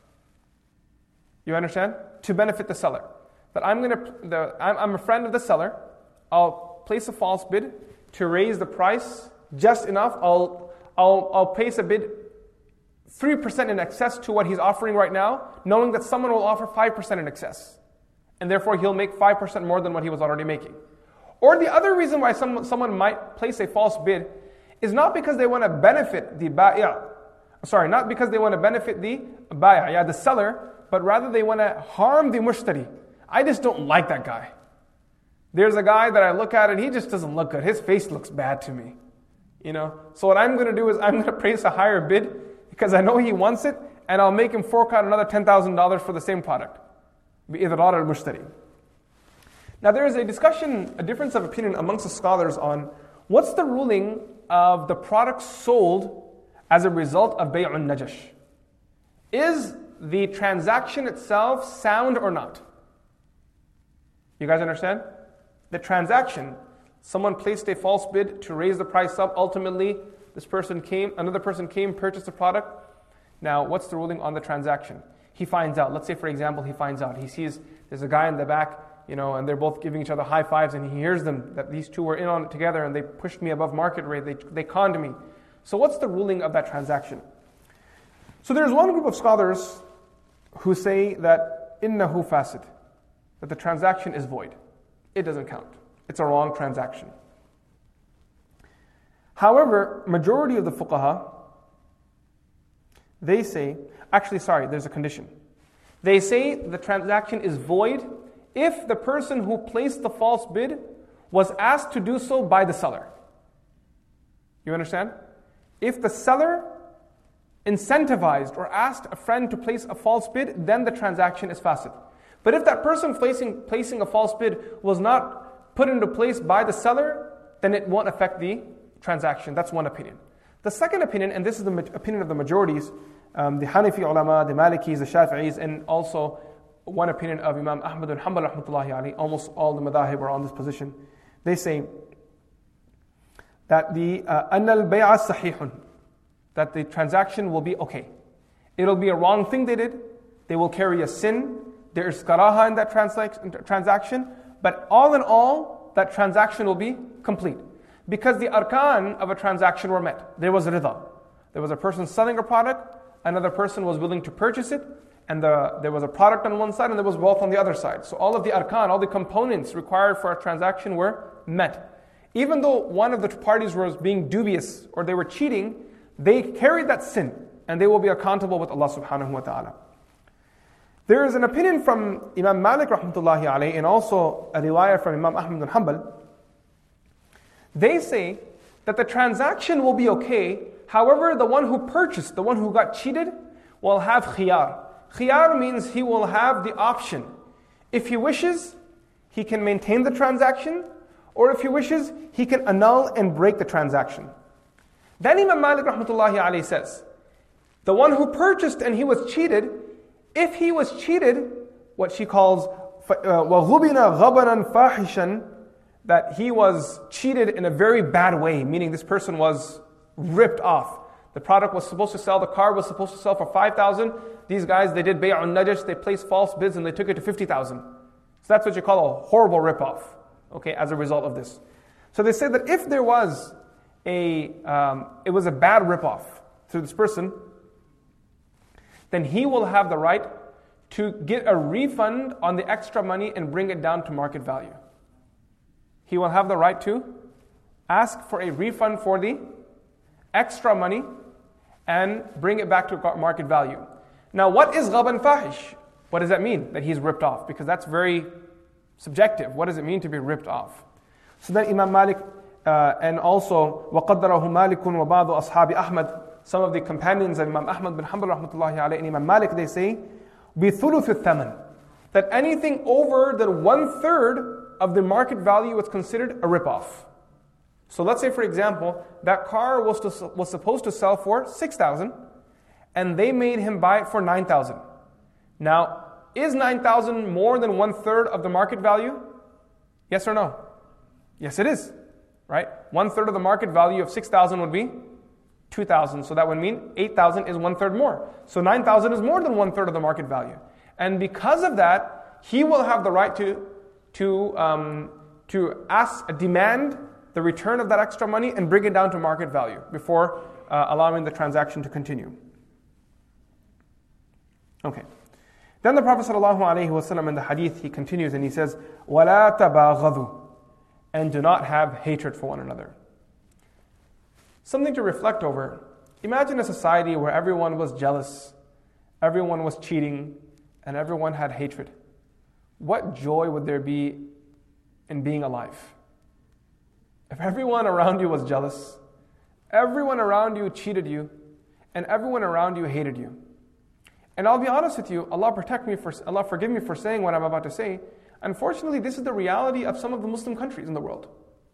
You understand? To benefit the seller. That I'm going to, I'm, I'm a friend of the seller. I'll place a false bid to raise the price just enough. I'll, I'll, I'll place a bid three percent in excess to what he's offering right now, knowing that someone will offer five percent in excess. And therefore he'll make five percent more than what he was already making. Or the other reason why some, someone might place a false bid is not because they want to benefit the ba'i', sorry, not because they want to benefit the ba'i', yeah, the seller, but rather they want to harm the mushtari. I just don't like that guy. There's a guy that I look at and he just doesn't look good. His face looks bad to me. You know, so what I'm going to do is I'm going to place a higher bid because I know he wants it, and I'll make him fork out another ten thousand dollars for the same product. بِإِضْرَارِ الْمُشْتَرِي. Now there is a discussion, a difference of opinion amongst the scholars on what's the ruling of the product sold as a result of bay'un najash. Is the transaction itself sound or not? You guys understand? The transaction, someone placed a false bid to raise the price up. Ultimately, this person came, another person came, purchased the product. Now, what's the ruling on the transaction? He finds out. Let's say, for example, he finds out. He sees there's a guy in the back, you know, and they're both giving each other high fives, and he hears them that these two were in on it together, and they pushed me above market rate. They they conned me. So, what's the ruling of that transaction? So, there's one group of scholars who say that innahu fasid, that the transaction is void. It doesn't count. It's a wrong transaction. However, majority of the fuqaha, they say, actually sorry, there's a condition. They say the transaction is void if the person who placed the false bid was asked to do so by the seller. You understand? If the seller incentivized or asked a friend to place a false bid, then the transaction is fasid. But if that person placing, placing a false bid was not put into place by the seller, then it won't affect the transaction. That's one opinion. The second opinion, and this is the opinion of the majorities, um, the Hanafi ulama, the Malikis, the Shafi'is, and also one opinion of Imam Ahmad bin Hanbal rahmatullahi alayhi, almost all the madahib are on this position. They say that the أَنَّ الْبَيْعَ صَحِيحٌ, that the transaction will be okay. It'll be a wrong thing they did. They will carry a sin. There is karaha in that transaction. But all in all, that transaction will be complete. Because the arkan of a transaction were met. There was rida. There was a person selling a product. Another person was willing to purchase it. And the, there was a product on one side and there was wealth on the other side. So all of the arkan, all the components required for a transaction were met. Even though one of the parties was being dubious or they were cheating, they carried that sin, and they will be accountable with Allah subhanahu wa ta'ala. There is an opinion from Imam Malik rahmatullahi alayhi, and also a riwayah from Imam Ahmad bin Hanbal. They say that the transaction will be okay, however the one who purchased, the one who got cheated, will have khiyar. Khiyar means he will have the option. If he wishes, he can maintain the transaction, or if he wishes, he can annul and break the transaction. Then Imam Malik rahmatullahi alayhi says, the one who purchased and he was cheated, if he was cheated, what she calls وَغُبِنَ غَبَنًا فَاحِشًا, that he was cheated in a very bad way, meaning this person was ripped off. The product was supposed to sell, the car was supposed to sell for five thousand. These guys, they did bay'un najash, they placed false bids and they took it to fifty thousand. So that's what you call a horrible ripoff, okay, as a result of this. So they say that if there was a, um, it was a bad ripoff through this person, then he will have the right to get a refund on the extra money and bring it down to market value. He will have the right to ask for a refund for the extra money and bring it back to market value. Now, what is ghaban fahish? What does that mean, that he's ripped off? Because that's very subjective. What does it mean to be ripped off? So then Imam Malik, uh, and also, وَقَدَّرَهُ مَالِكٌ وَبَعْضُ أَصْحَابِ أَحْمَدٍ, some of the companions of Imam Ahmad bin Hanbal rahmatullahi alayhi and Imam Malik, they say, بِثُلُثِ الثَّمَنِ, that anything over than one third of the market value is considered a rip-off. So let's say, for example, that car was to, was supposed to sell for six thousand, and they made him buy it for nine thousand. Now, is nine thousand more than one third of the market value? Yes or no? Yes, it is. Right? One third of the market value of six thousand would be two thousand. So that would mean eight thousand is one third more. So nine thousand is more than one third of the market value. And because of that, he will have the right to to um, to ask, demand the return of that extra money and bring it down to market value before uh, allowing the transaction to continue. Okay. Then the Prophet ﷺ in the hadith, he continues and he says, وَلَا تَبَاغَضُوا, and do not have hatred for one another. Something to reflect over. Imagine a society where everyone was jealous, everyone was cheating, and everyone had hatred. What joy would there be in being alive? If everyone around you was jealous, everyone around you cheated you, and everyone around you hated you. And I'll be honest with you, Allah protect me for, Allah forgive me for saying what I'm about to say. Unfortunately, this is the reality of some of the Muslim countries in the world.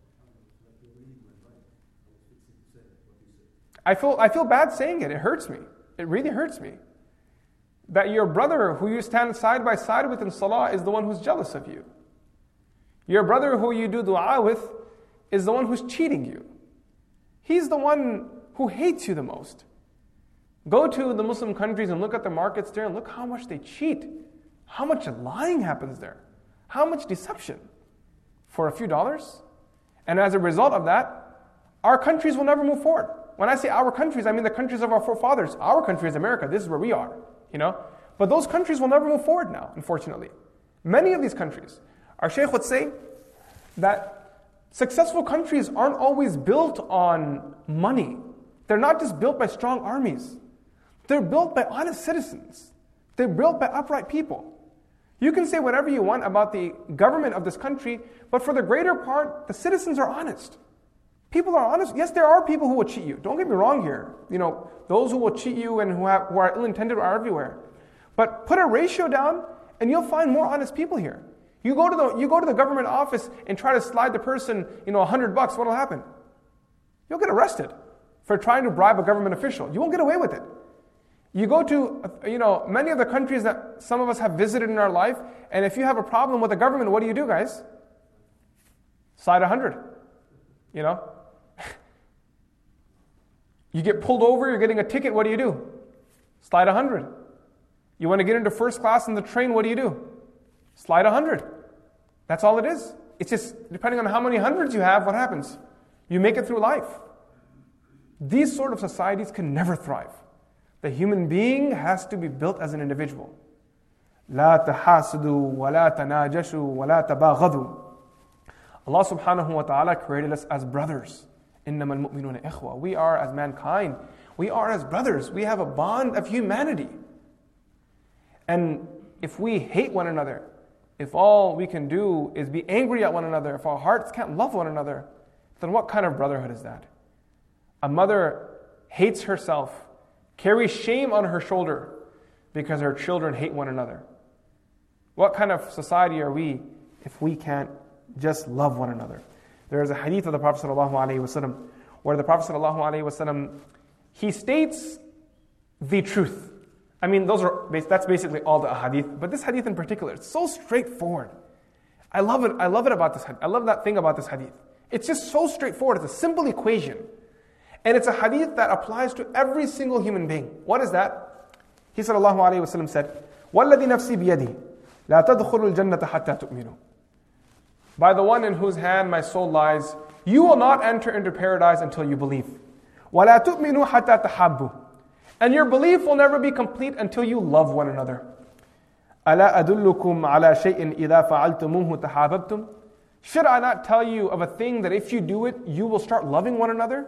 I feel, I feel bad saying it. It hurts me. It really hurts me. That your brother who you stand side by side with in salah is the one who's jealous of you. Your brother who you do dua with is the one who's cheating you. He's the one who hates you the most. Go to the Muslim countries and look at the markets there and look how much they cheat. How much lying happens there. How much deception for a few dollars. And as a result of that, our countries will never move forward. When I say our countries, I mean the countries of our forefathers. Our country is America. This is where we are. You know? But those countries will never move forward now, unfortunately. Many of these countries. Our Shaykh would say that successful countries aren't always built on money. They're not just built by strong armies. They're built by honest citizens. They're built by upright people. You can say whatever you want about the government of this country, but for the greater part, the citizens are honest. People are honest. Yes, there are people who will cheat you. Don't get me wrong here. You know, those who will cheat you and who, have, who are ill-intended are everywhere. But put a ratio down, and you'll find more honest people here. You go to the you go to the government office and try to slide the person, you know, a hundred bucks. What'll happen? You'll get arrested for trying to bribe a government official. You won't get away with it. You go to, you know, many of the countries that some of us have visited in our life, and if you have a problem with the government, what do you do, guys? Slide a hundred. You know, you get pulled over. You're getting a ticket. What do you do? Slide a hundred. You want to get into first class in the train. What do you do? Slide a hundred. That's all it is. It's just depending on how many hundreds you have, what happens? You make it through life. These sort of societies can never thrive. The human being has to be built as an individual. لا تحاسدوا ولا تناجشوا ولا تباغضوا. Allah subhanahu wa ta'ala created us as brothers. إنما المؤمنون إخوة. We are as mankind. We are as brothers. We have a bond of humanity. And if we hate one another, if all we can do is be angry at one another, if our hearts can't love one another, then what kind of brotherhood is that? A mother hates herself, carries shame on her shoulder because her children hate one another. What kind of society are we if we can't just love one another? There is a hadith of the Prophet ﷺ where the Prophet ﷺ, he states the truth. I mean, those are that's basically all the hadith, but this hadith in particular, it's so straightforward. I love it. I love it about this hadith. I love that thing about this hadith. It's just so straightforward. It's a simple equation. And it's a hadith that applies to every single human being. What is that? He sallallahu alayhi wasallam said, وَالَّذِي نَفْسِي بِيَدِهِ لَا تَدْخُلُوا الْجَنَّةَ حَتَّى تُؤْمِنُوا. By the one in whose hand my soul lies, you will not enter into paradise until you believe. وَلَا تُؤْمِنُوا حَتَّى تَحَابُّوا. And your belief will never be complete until you love one another. أَلَا أَدُلُّكُمْ عَلَى شَيْءٍ إِذَا فَعَلْتُمُوهُ تَحَابَبْتُمْ. Should I not tell you of a thing that if you do it, you will start loving one another?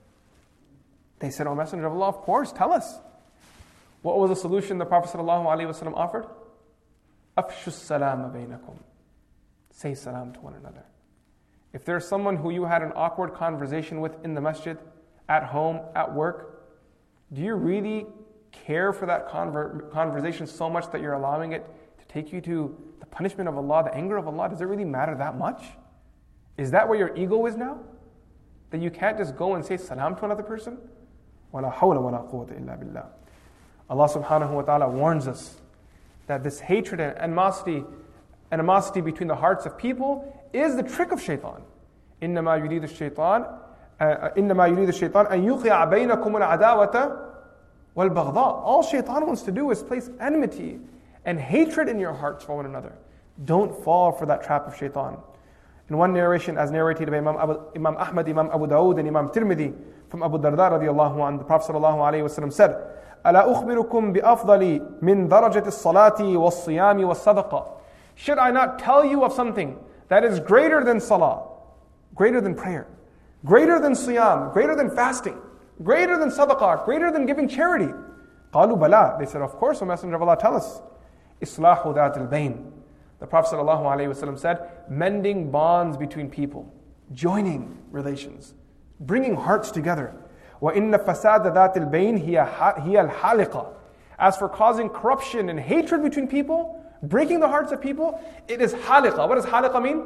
They said, O Messenger of Allah, of course, tell us. What was the solution the Prophet ﷺ offered? أَفْشُوا السَّلَامَ بَيْنَكُمْ. Say salam to one another. If there's someone who you had an awkward conversation with in the masjid, at home, at work, do you really care for that conver- conversation so much that you're allowing it to take you to the punishment of Allah, the anger of Allah? Does it really matter that much? Is that where your ego is now? That you can't just go and say salam to another person? وَلَا حَوْلَ وَلَا قُوَّةَ إِلَّا بِاللَّهِ. Allah subhanahu wa ta'ala warns us that this hatred and animosity, animosity between the hearts of people is the trick of shaitan. إِنَّمَا يُرِيدُ الشَّيْطَانِ إِنَّمَا يُرِيدُ الشَّيْطَانِ أَن يُوقِعَ بَيْنَكُمُ الْعَدَاوَةَ وَالْبَغْضَاءَ. All shaitan wants to do is place enmity and hatred in your hearts for one another. Don't fall for that trap of shaitan. In one narration, as narrated by Imam, Abu, Imam Ahmad, Imam Abu Dawud, and Imam Tirmidhi, from Abu Darda radiallahu anhu, the Prophet sallallahu alayhi wa sallam said, أَلَا أُخْبِرُكُمْ بِأَفْضَلِ مِنْ دَرَجَةِ الصَّلَاةِ وَالصِّيَامِ وَالصَّدَقَةِ. Should I not tell you of something that is greater than salah, greater than prayer, greater than siyam, greater than fasting, greater than sadaqah, greater than giving charity? قَالُوا بَلَا. They said, of course, O Messenger of Allah, tell us. إِصْلَاحُ ذَاتِ الْبَيْنِ. The Prophet ﷺ said, mending bonds between people, joining relations, bringing hearts together. وَإِنَّ فَسَادَ ذَاتِ الْبَيْنِ هِيَ الْحَالِقَةِ. As for causing corruption and hatred between people, breaking the hearts of people, it is haliqa. What does haliqa mean?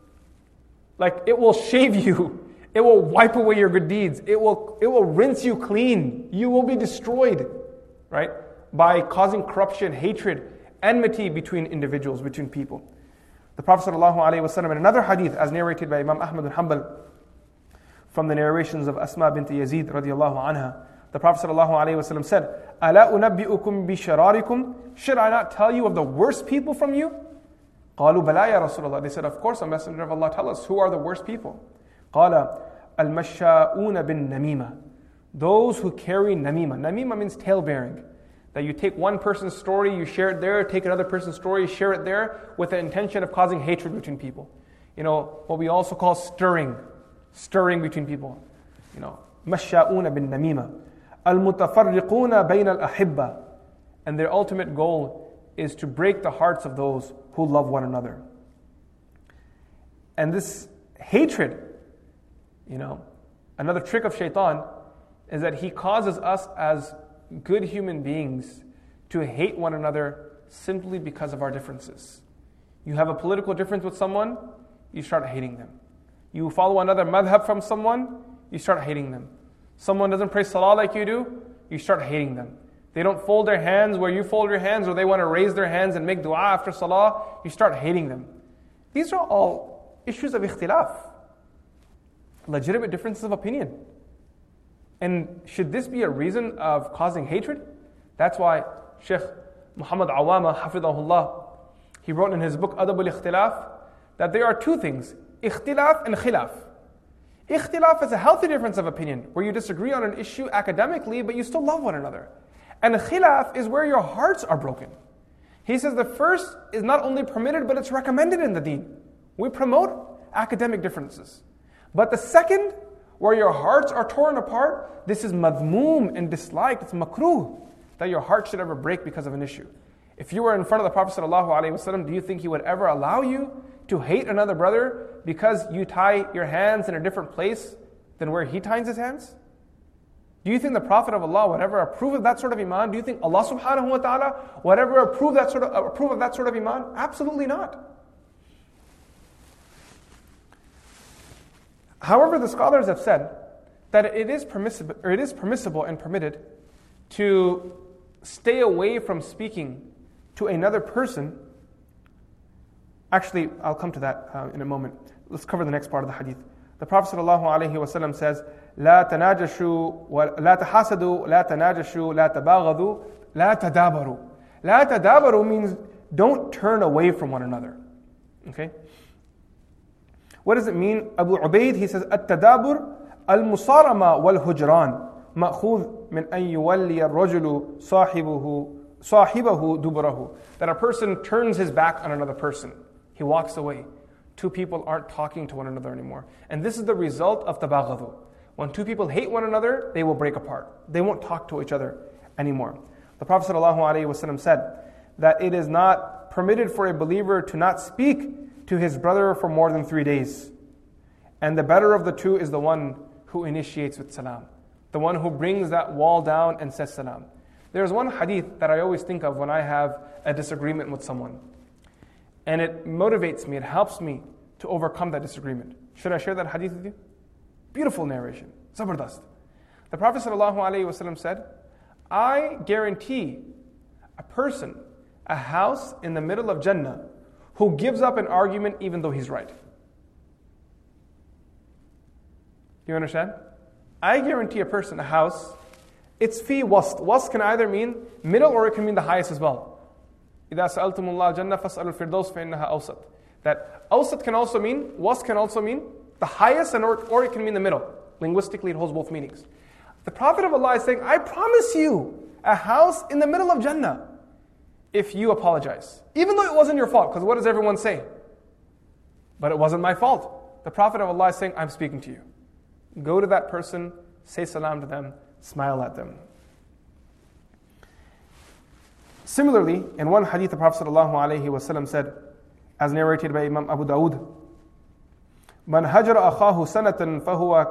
Like it will shave you. It will wipe away your good deeds. It will, it will rinse you clean. You will be destroyed, right? By causing corruption, hatred, enmity between individuals, between people. The Prophet ﷺ in another hadith, as narrated by Imam Ahmad bin Hanbal, from the narrations of Asma bint Yazid radiallahu anha, the Prophet ﷺ said, أَلَا أُنَبِّئُكُمْ بِشَرَارِكُمْ. Should I not tell you of the worst people from you? قَالُوا بَلَا يَا رَسُولَ اللَّهِ. They said, of course, O Messenger of Allah, tell us, who are the worst people? قَالَ الْمَشَّاؤُونَ بِالنَّمِيمَةِ. Those who carry namima. Namima means tale-bearing. That you take one person's story, you share it there, take another person's story, share it there, with the intention of causing hatred between people. You know, what we also call stirring. Stirring between people. You know, مَشَّاؤُونَ بِالنَّمِيمَةِ الْمُتَفَرِّقُونَ بَيْنَ الْأَحِبَّةِ. And their ultimate goal is to break the hearts of those who love one another. And this hatred, you know, another trick of shaitan is that he causes us as good human beings to hate one another simply because of our differences. You have a political difference with someone, you start hating them. You follow another madhab from someone, you start hating them. Someone doesn't pray salah like you do, you start hating them. They don't fold their hands where you fold your hands, or they want to raise their hands and make dua after salah, you start hating them. These are all issues of ikhtilaf, legitimate differences of opinion. And should this be a reason of causing hatred? That's why Shaykh Muhammad Awama, hafidhahullah, he wrote in his book Adab al-Ikhtilaf that there are two things, ikhtilaf and khilaf. Ikhtilaf is a healthy difference of opinion, where you disagree on an issue academically, but you still love one another. And khilaf is where your hearts are broken. He says the first is not only permitted, but it's recommended in the deen. We promote academic differences. But the second, where your hearts are torn apart, this is madhmoom and disliked, it's makruh, that your heart should ever break because of an issue. If you were in front of the Prophet ﷺ, do you think he would ever allow you to hate another brother because you tie your hands in a different place than where he ties his hands? Do you think the Prophet of Allah would ever approve of that sort of iman? Do you think Allah subhanahu wa ta'ala would ever approve that sort of approve of that sort of iman? Absolutely not. However, the scholars have said that it is permissible, or it is permissible and permitted to stay away from speaking to another person. Actually, I'll come to that uh, in a moment. Let's cover the next part of the hadith. The Prophet ﷺ says, لا تناجشوا لا تحاسدوا لا تناجشوا لا تباغضوا لا تدابروا. لا تدابروا means don't turn away from one another. Okay? What does it mean? Abu Ubaid, he says, التدابر المصارمة والهجران مأخوذ من أن يولي الرجل صاحبه صاحبه دبره. That a person turns his back on another person. He walks away. Two people aren't talking to one another anymore. And this is the result of tabaghadu. When two people hate one another, they will break apart. They won't talk to each other anymore. The Prophet ﷺ said that it is not permitted for a believer to not speak to his brother for more than three days. And the better of the two is the one who initiates with salam. The one who brings that wall down and says salam. There's one hadith that I always think of when I have a disagreement with someone. And it motivates me, it helps me to overcome that disagreement. Should I share that hadith with you? Beautiful narration. Zabardast. The Prophet ﷺ said, I guarantee a person a house in the middle of Jannah who gives up an argument even though he's right. You understand? I guarantee a person a house, it's fi wast. Wast can either mean middle or it can mean the highest as well. إِذَا سَأَلْتُمُ اللَّهَ جَنَّةً فَاسْأَلُوا الْفِرْدَوْسَ فَإِنَّهَا أَوْسَطٌ. That awsat can also mean, wast can also mean the highest, and or, or it can mean the middle. Linguistically, it holds both meanings. The Prophet of Allah is saying, I promise you a house in the middle of Jannah if you apologize. Even though it wasn't your fault, because what does everyone say? But it wasn't my fault. The Prophet of Allah is saying, I'm speaking to you. Go to that person, say salam to them, smile at them. Similarly, in one hadith, the Prophet ﷺ said, as narrated by Imam Abu Dawud, Man hajara akhahu sanatan fahuwa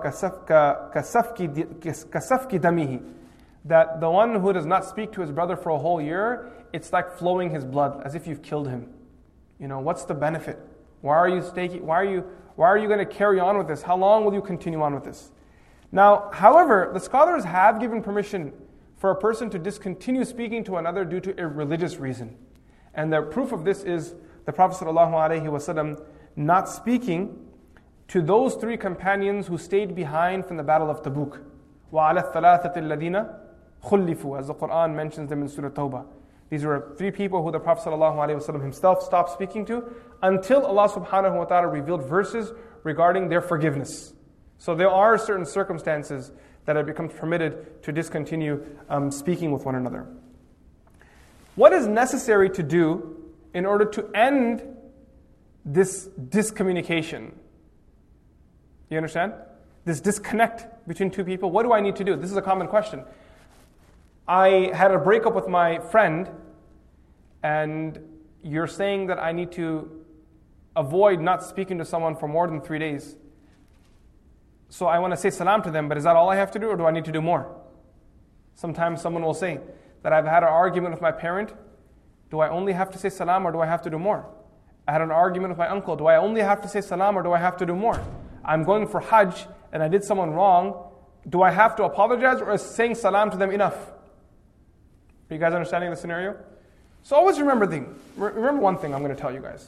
kasafki damihi. That the one who does not speak to his brother for a whole year, it's like flowing his blood, as if you've killed him. You know, what's the benefit? Why are you staking, why are you why are you going to carry on with this? How long will you continue on with this? Now, however, the scholars have given permission for a person to discontinue speaking to another due to a religious reason. And the proof of this is the Prophet ﷺ not speaking to those three companions who stayed behind from the Battle of Tabuk. وَعَلَى الثَّلَاثَةِ الَّذِينَ خُلِّفُوا, as the Quran mentions them in Surah Tawbah. These were three people who the Prophet ﷺ himself stopped speaking to until Allah subhanahu wa ta'ala revealed verses regarding their forgiveness. So there are certain circumstances that it becomes permitted to discontinue um, speaking with one another. What is necessary to do in order to end this discommunication? You understand? This disconnect between two people. What do I need to do? This is a common question. I had a breakup with my friend, and you're saying that I need to avoid not speaking to someone for more than three days. So I want to say salam to them, but is that all I have to do, or do I need to do more? Sometimes someone will say that I've had an argument with my parent. Do I only have to say salam, or do I have to do more? I had an argument with my uncle. Do I only have to say salam, or do I have to do more? I'm going for Hajj, and I did someone wrong. Do I have to apologize, or is saying salam to them enough? Are you guys understanding the scenario? So always remember thing. Remember one thing I'm going to tell you guys.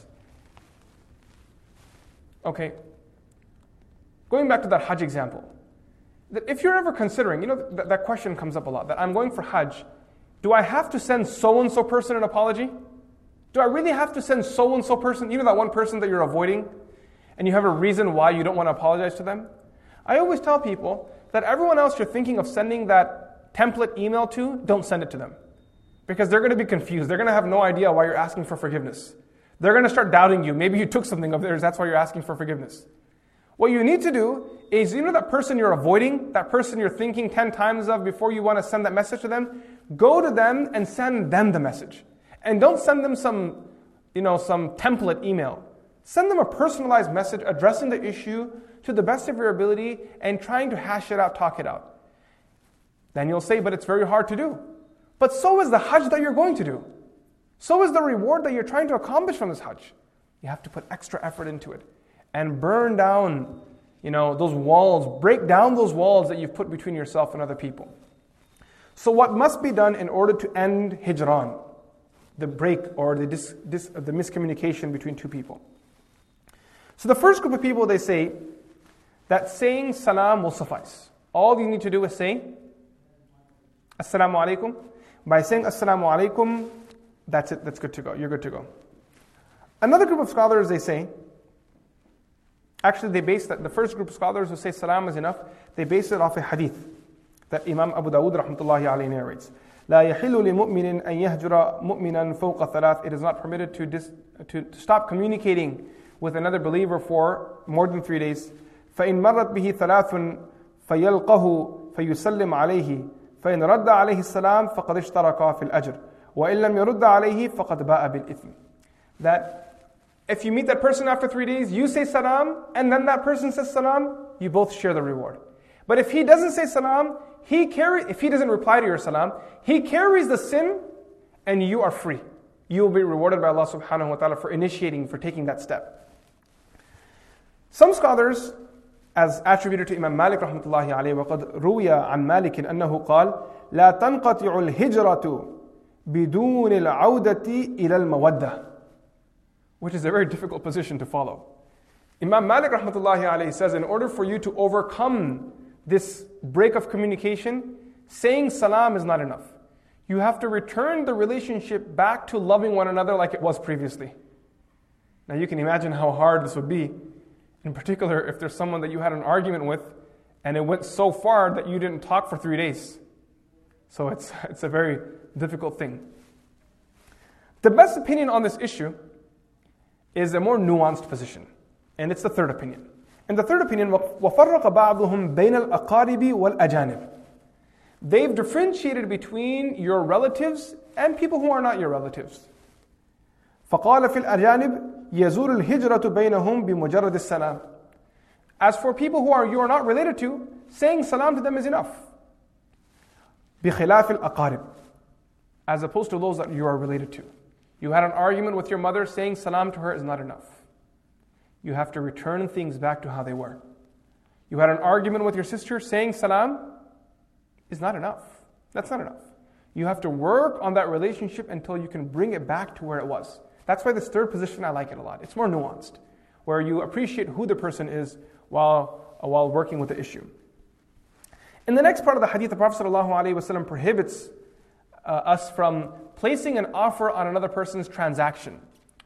Okay. Going back to that Hajj example. That if you're ever considering, you know, that, that question comes up a lot, that I'm going for Hajj. Do I have to send so-and-so person an apology? Do I really have to send so-and-so person, you know that one person that you're avoiding, and you have a reason why you don't want to apologize to them? I always tell people that everyone else you're thinking of sending that template email to, don't send it to them. Because they're going to be confused. They're going to have no idea why you're asking for forgiveness. They're going to start doubting you. Maybe you took something of theirs, that's why you're asking for forgiveness. What you need to do is, you know that person you're avoiding, that person you're thinking ten times of before you want to send that message to them? Go to them and send them the message. And don't send them some, you know, some template email. Send them a personalized message addressing the issue to the best of your ability and trying to hash it out, talk it out. Then you'll say, but it's very hard to do. But so is the Hajj that you're going to do. So is the reward that you're trying to accomplish from this Hajj. You have to put extra effort into it. And burn down, you know, those walls, break down those walls that you've put between yourself and other people. So what must be done in order to end hijran, the break or the, dis, dis, the miscommunication between two people? So the first group of people, they say that saying salam will suffice. All you need to do is say, Assalamu alaikum. By saying Assalamu alaikum, that's it, that's good to go. You're good to go. Another group of scholars, they say, actually they base that, the first group of scholars who say salam is enough, they base it off a hadith that Imam Abu Dawud rahmatullahi alayhi narrates. لا يحل لمؤمن أن يهجر مؤمنا فوق ثلاث. It is not permitted to, dis, to, to stop communicating with another believer for more than three days. فإن مرت به ثلاث فيلقه فيسلم عليه فإن رد عليه السلام فقد اشترك في الأجر وإن لم يرد عليه فقد باء بالإثم. That if you meet that person after three days, you say salam, and then that person says salam, you both share the reward. But if he doesn't say salam, he carry, if he doesn't reply to your salam, he carries the sin, and you are free. You will be rewarded by Allah subhanahu wa ta'ala for initiating, for taking that step. Some scholars, as attributed to Imam Malik rahmatullahi alayhi, وَقَدْ رُوِيَ عَنْ مَالِكٍ أَنَّهُ قَالَ لَا تَنْقَطِعُ الْهِجْرَةُ بِدُونِ الْعَوْدَةِ إِلَى الْمَوَدَّةِ, which is a very difficult position to follow. Imam Malik rahmatullahi alayhi says, in order for you to overcome this break of communication, saying salam is not enough. You have to return the relationship back to loving one another like it was previously. Now you can imagine how hard this would be, in particular if there's someone that you had an argument with and it went so far that you didn't talk for three days. So it's, it's a very difficult thing. The best opinion on this issue is a more nuanced position, and it's the third opinion. And the third opinion, وَفَرَّقَ بَعْضُهُمْ بَيْنَ الْأَقَارِبِ وَالْأَجَانِبِ. They've differentiated between your relatives and people who are not your relatives. فَقَالَ فِي الْأَجَانِبِ يَزُورُ الْهِجْرَةُ بَيْنَهُمْ بِمُجَرَّدِ السَّلَامِ. As for people who are you are not related to, saying salam to them is enough. بِخِلَافِ الْأَقَارِبِ. As opposed to those that you are related to. You had an argument with your mother, saying salam to her is not enough. You have to return things back to how they were. You had an argument with your sister, saying salam is not enough. That's not enough. You have to work on that relationship until you can bring it back to where it was. That's why this third position, I like it a lot. It's more nuanced, where you appreciate who the person is while, while working with the issue. In the next part of the hadith, the Prophet ﷺ prohibits uh, us from placing an offer on another person's transaction.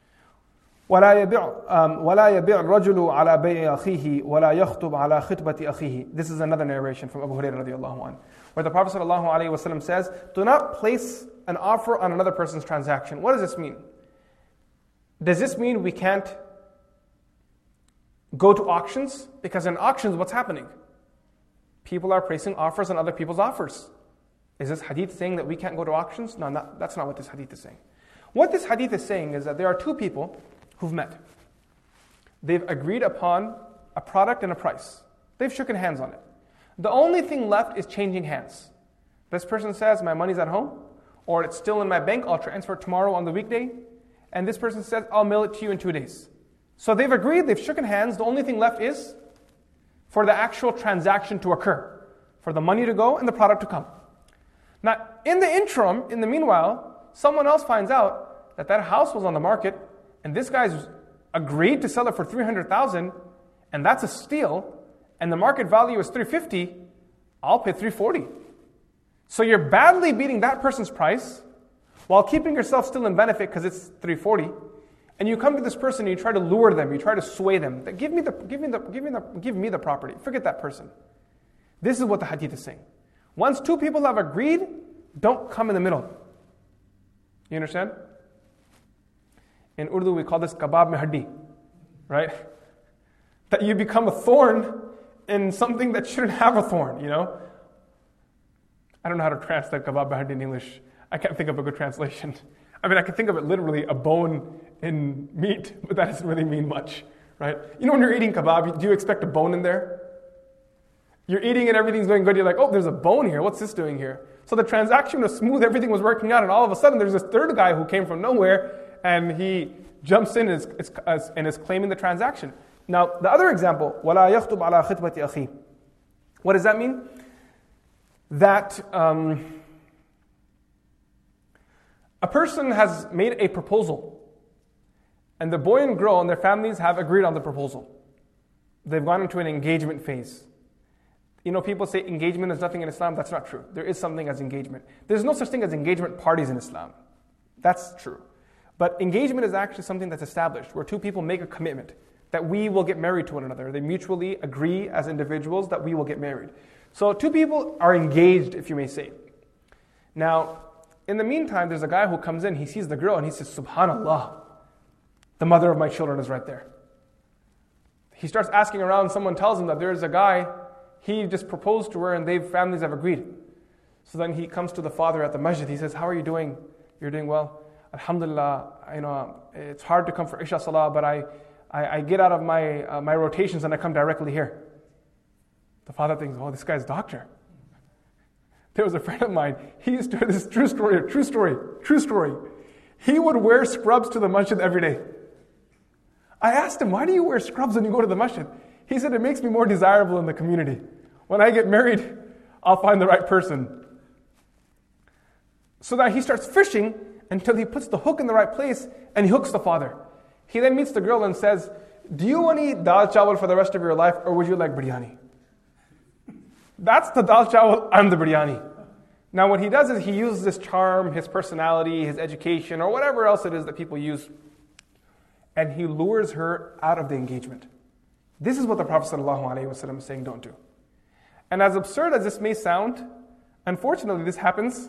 وَلَا يَبِعْ وَلَا يَبِعْ الرَّجُلُ عَلَى بَيْعِ أَخِيهِ وَلَا يَخْطُبْ عَلَى خِطْبَةِ أَخِيهِ. This is another narration from Abu Hurairah radiallahu anhu, where the Prophet ﷺ says, do not place an offer on another person's transaction. What does this mean? Does this mean we can't go to auctions? Because in auctions, what's happening? People are placing offers on other people's offers. Is this hadith saying that we can't go to auctions? No, not, that's not what this hadith is saying. What this hadith is saying is that there are two people who've met. They've agreed upon a product and a price. They've shaken hands on it. The only thing left is changing hands. This person says, my money's at home, or it's still in my bank, I'll transfer it tomorrow on the weekday. And this person says, I'll mail it to you in two days. So they've agreed, they've shaken hands, the only thing left is for the actual transaction to occur, for the money to go and the product to come. Now, in the interim, in the meanwhile, someone else finds out that that house was on the market, and this guy's agreed to sell it for three hundred thousand dollars, and that's a steal, and the market value is three hundred fifty thousand dollars, I'll pay three hundred forty thousand dollars. So you're badly beating that person's price, while keeping yourself still in benefit because it's three hundred forty thousand dollars, and you come to this person and you try to lure them, you try to sway them, give me the, give me the, give me the, give me the property, forget that person. This is what the hadith is saying. Once two people have agreed, don't come in the middle. You understand? In Urdu, we call this kabab mein haddi, right? That you become a thorn in something that shouldn't have a thorn, you know? I don't know how to translate kabab mein haddi in English. I can't think of a good translation. I mean, I can think of it literally a bone in meat, but that doesn't really mean much, right? You know when you're eating kebab, do you expect a bone in there? You're eating and everything's going good, you're like, oh, there's a bone here, what's this doing here? So the transaction was smooth, everything was working out, and all of a sudden there's this third guy who came from nowhere, and he jumps in and is, is, and is claiming the transaction. Now, the other example, وَلَا يَخْطُبْ عَلَى خِطْبَةِ أَخِيهِ. What does that mean? That um, a person has made a proposal, and the boy and girl and their families have agreed on the proposal. They've gone into an engagement phase. You know, people say engagement is nothing in Islam. That's not true. There is something as engagement. There's no such thing as engagement parties in Islam. That's true. But engagement is actually something that's established, where two people make a commitment that we will get married to one another. They mutually agree as individuals that we will get married. So two people are engaged, if you may say. Now, in the meantime, there's a guy who comes in, he sees the girl, and he says, Subhanallah, the mother of my children is right there. He starts asking around, someone tells him that there's a guy, he just proposed to her and they families have agreed. So then he comes to the father at the masjid. He says, how are you doing? You're doing well. Alhamdulillah, you know, it's hard to come for Isha Salah, but I, I, I get out of my, uh, my rotations and I come directly here. The father thinks, oh, this guy's a doctor. There was a friend of mine, he used to, this true story, true story, true story. He would wear scrubs to the masjid every day. I asked him, why do you wear scrubs when you go to the masjid? He said, it makes me more desirable in the community. When I get married, I'll find the right person. So that he starts fishing until he puts the hook in the right place and he hooks the father. He then meets the girl and says, do you want to eat dal chawal for the rest of your life or would you like biryani? That's the dal chawal, I'm the biryani. Now what he does is he uses his charm, his personality, his education, or whatever else it is that people use, and he lures her out of the engagement. This is what the Prophet ﷺ is saying don't do. And as absurd as this may sound, unfortunately this happens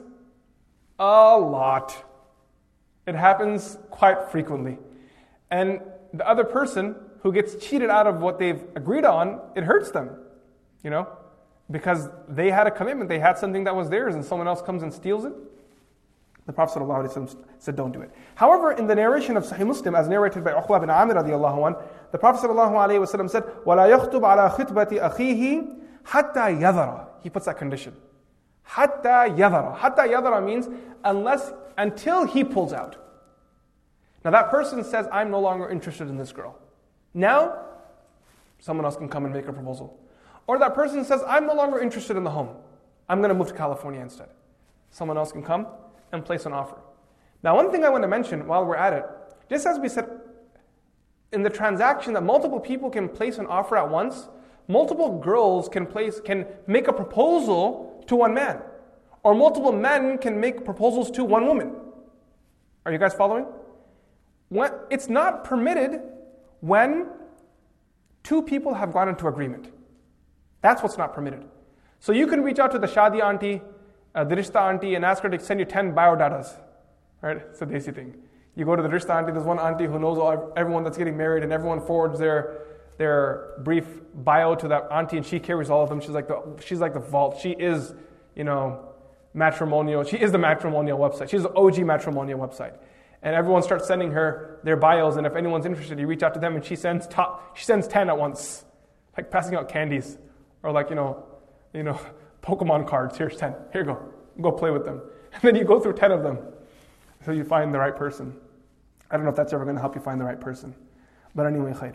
a lot. It happens quite frequently. And the other person who gets cheated out of what they've agreed on, it hurts them, you know, because they had a commitment, they had something that was theirs and someone else comes and steals it. The Prophet ﷺ said, don't do it. However, in the narration of Sahih Muslim, as narrated by Uqba bin Amir radiallahu anh, the Prophet ﷺ said, وَلَا يَخْتُبْ عَلَى خِطْبَةِ أَخِيهِ حَتَّى يَذَرَ. He puts that condition. حَتَّى يَذَرَ. حَتَّى يَذَرَ means unless, until he pulls out. Now that person says, I'm no longer interested in this girl. Now, someone else can come and make a proposal. Or that person says, I'm no longer interested in the home. I'm going to move to California instead. Someone else can come and place an offer. Now, one thing I want to mention while we're at it, just as we said in the transaction that multiple people can place an offer at once, multiple girls can place can make a proposal to one man, or multiple men can make proposals to one woman. Are you guys following? When, it's not permitted when two people have gone into agreement. That's what's not permitted. So you can reach out to the Shadi auntie, uh, the Rishta auntie, and ask her to send you ten biodatas. Right? It's a desi thing. You go to the Rishta auntie, there's one auntie who knows all, everyone that's getting married, and everyone forwards their their brief bio to that auntie, and she carries all of them. She's like the she's like the vault. She is, you know, matrimonial. She is the matrimonial website. She's the O G matrimonial website. And everyone starts sending her their bios, and if anyone's interested, you reach out to them, and she sends top, she sends ten at once, like passing out candies, or like you know, you know, Pokemon cards. Here's ten. Here you go. Go play with them. And then you go through ten of them, so you find the right person. I don't know if that's ever going to help you find the right person, but anyway, khair.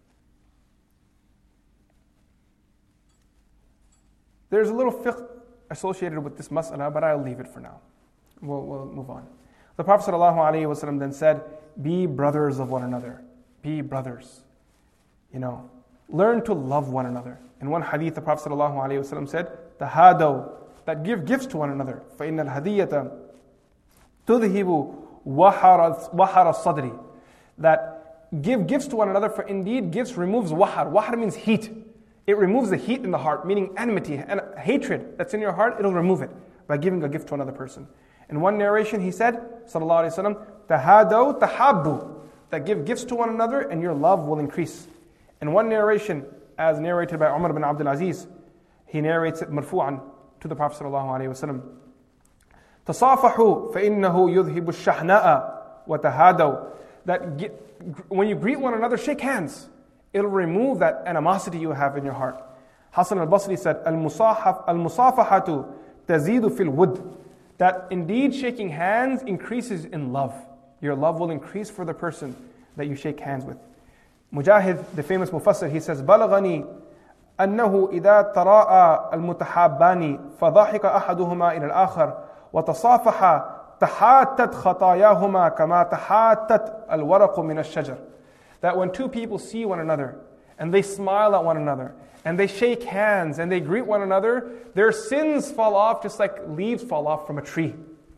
There's a little fiqh associated with this mas'ala, but I'll leave it for now. We'll, we'll move on. The Prophet ﷺ then said, be brothers of one another. Be brothers. You know, learn to love one another. In one hadith, the Prophet ﷺ said, tahadaw, that give gifts to one another. فَإِنَّ الْهَدِيَّةَ تُذْهِبُ وَحَرَ الصَّدْرِ. That give gifts to one another, for indeed gifts removes wahar. Wahar means heat. It removes the heat in the heart, meaning enmity and hatred that's in your heart, it'll remove it by giving a gift to another person. In one narration, he said, sallallahu alaihi wasallam, tahadaw tahabbu, that give gifts to one another and your love will increase. In one narration, as narrated by Umar bin Abdul Aziz, he narrates it marfu'an to the Prophet sallallahu alaihi wasallam. Tasafahu فَإِنَّهُ يُذْهِبُ الشَّحْنَاءَ وَتَهَادَوْا. That get, when you greet one another, shake hands. It'll remove that animosity you have in your heart. Hasan al-Basri said, Al-musafahatu tazidu fil wud. That indeed shaking hands increases in love. Your love will increase for the person that you shake hands with. Mujahid, the famous mufassir, he says, بَلَغَنِي أَنَّهُ إِذَا تَرَاءَ الْمُتَحَابَّانِ فَضَحِكَ أَحَدُهُمَا إِلَى الْآخَرِ وَتَصَافَحَ تَحَاتَّتْ خَطَايَاهُمَا كَمَا تَحَاتَّتْ الْوَرَقُ مِنَ الشَّجَرِ. That when two people see one another and they smile at one another, and they shake hands, and they greet one another, their sins fall off just like leaves fall off from a tree.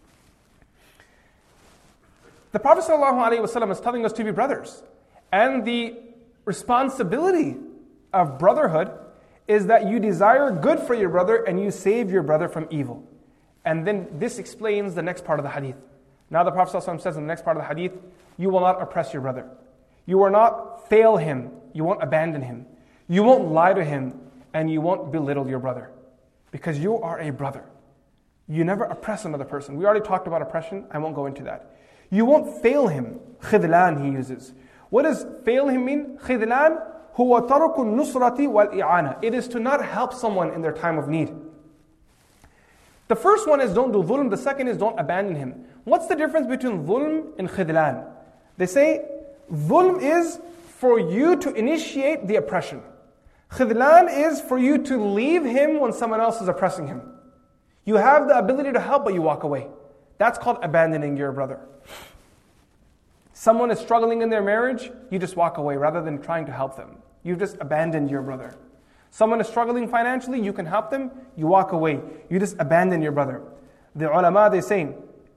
The Prophet ﷺ is telling us to be brothers. And the responsibility of brotherhood is that you desire good for your brother and you save your brother from evil. And then this explains the next part of the hadith. Now the Prophet ﷺ says in the next part of the hadith, you will not oppress your brother. You will not fail him. You won't abandon him. You won't lie to him. And you won't belittle your brother. Because you are a brother. You never oppress another person. We already talked about oppression. I won't go into that. You won't fail him. Khidlan he uses. What does fail him mean? Khidlan huwa taruku nusrati wal i'ana. It is to not help someone in their time of need. The first one is don't do dhulm. The second is don't abandon him. What's the difference between dhulm and khidlan? They say dhulm is for you to initiate the oppression. Khidlan is for you to leave him when someone else is oppressing him. You have the ability to help, but you walk away. That's called abandoning your brother. Someone is struggling in their marriage, you just walk away rather than trying to help them. You've just abandoned your brother. Someone is struggling financially, you can help them, you walk away. You just abandon your brother. The ulama, they say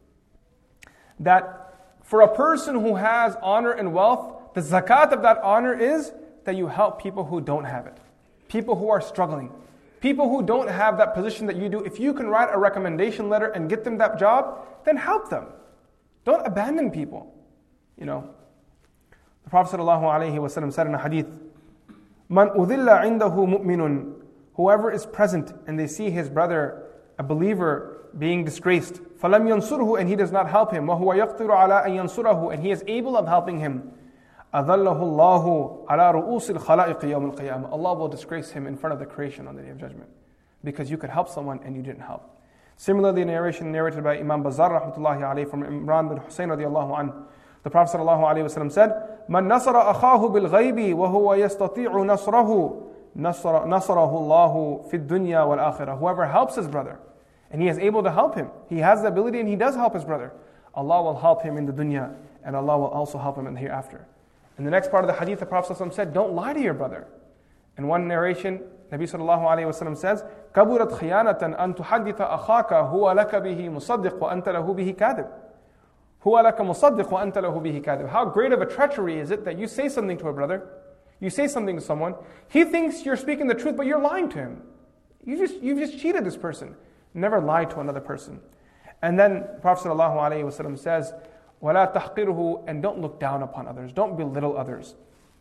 that for a person who has honor and wealth, the zakat of that honor is that you help people who don't have it. People who are struggling. People who don't have that position that you do. If you can write a recommendation letter and get them that job, then help them. Don't abandon people. You know, the Prophet ﷺ said in a hadith, Man udilla indahu mu'minun. Whoever is present and they see his brother, a believer, being disgraced, فَلَمْ يَنْصُرْهُ, and he does not help him, وَهُوَ يَقْدِرُ عَلَىٰ أَنْ يَنْصُرَهُ, and he is able of helping him, أَذَلَّهُ اللَّهُ عَلَىٰ رُؤُوسِ الْخَلَائِقِ يَوْمِ الْقِيَامَةِ. Allah will disgrace him in front of the creation on the Day of Judgment. Because you could help someone and you didn't help. Similarly, a narration narrated by Imam Bazar rahmatullahi alayhi from Imran bin Hussein radiallahu anhu. The Prophet ﷺ said, مَنْ نَصَرَ أَخَاهُ بِالْغَيْبِ وَهُوَ يَسْتَطِيعُ نَصْرَهُ نَصَرَهُ اللَّهُ فِي الدُّنْيَا وَالْآخِرَةِ. Whoever helps his brother, and he is able to help him, he has the ability and he does help his brother, Allah will help him in the dunya, and Allah will also help him in the hereafter. In the next part of the hadith, the Prophet ﷺ said, don't lie to your brother. In one narration, Nabi sallallahu alayhi wa sallam says, كَبُرَتْ خِيَانَةً أَن تُحَدِّثَ أَخَاكَ هُوَ لَكَ بِهِ مُصَدِّقُ وَأَنْتَ لَهُ بِهِ كَاذِبٌ. هُوَ لَكَ مُصَدِّقُ وَأَنْتَ لَهُ بِهِ كَاذِبٌ. How great of a treachery is it that you say something to a brother, you say something to someone, he thinks you're speaking the truth, but you're lying to him. You just, you've just cheated this person. Never lie to another person. And then Prophet sallallahu alayhi wa sallam says, وَلَا تَحْقِرُهُ, and don't look down upon others. Don't belittle others.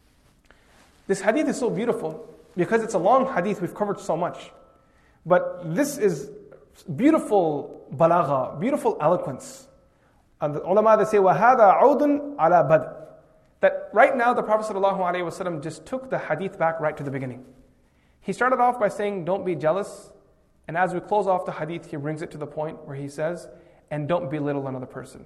This hadith is so beautiful because it's a long hadith. We've covered so much. But this is beautiful balagha, beautiful eloquence. And the ulama, they say, وَهَذَا عَوْدٌ عَلَى بَدْءٍ. That right now the Prophet ﷺ just took the hadith back right to the beginning. He started off by saying, don't be jealous. And as we close off the hadith, he brings it to the point where he says, and don't belittle another person.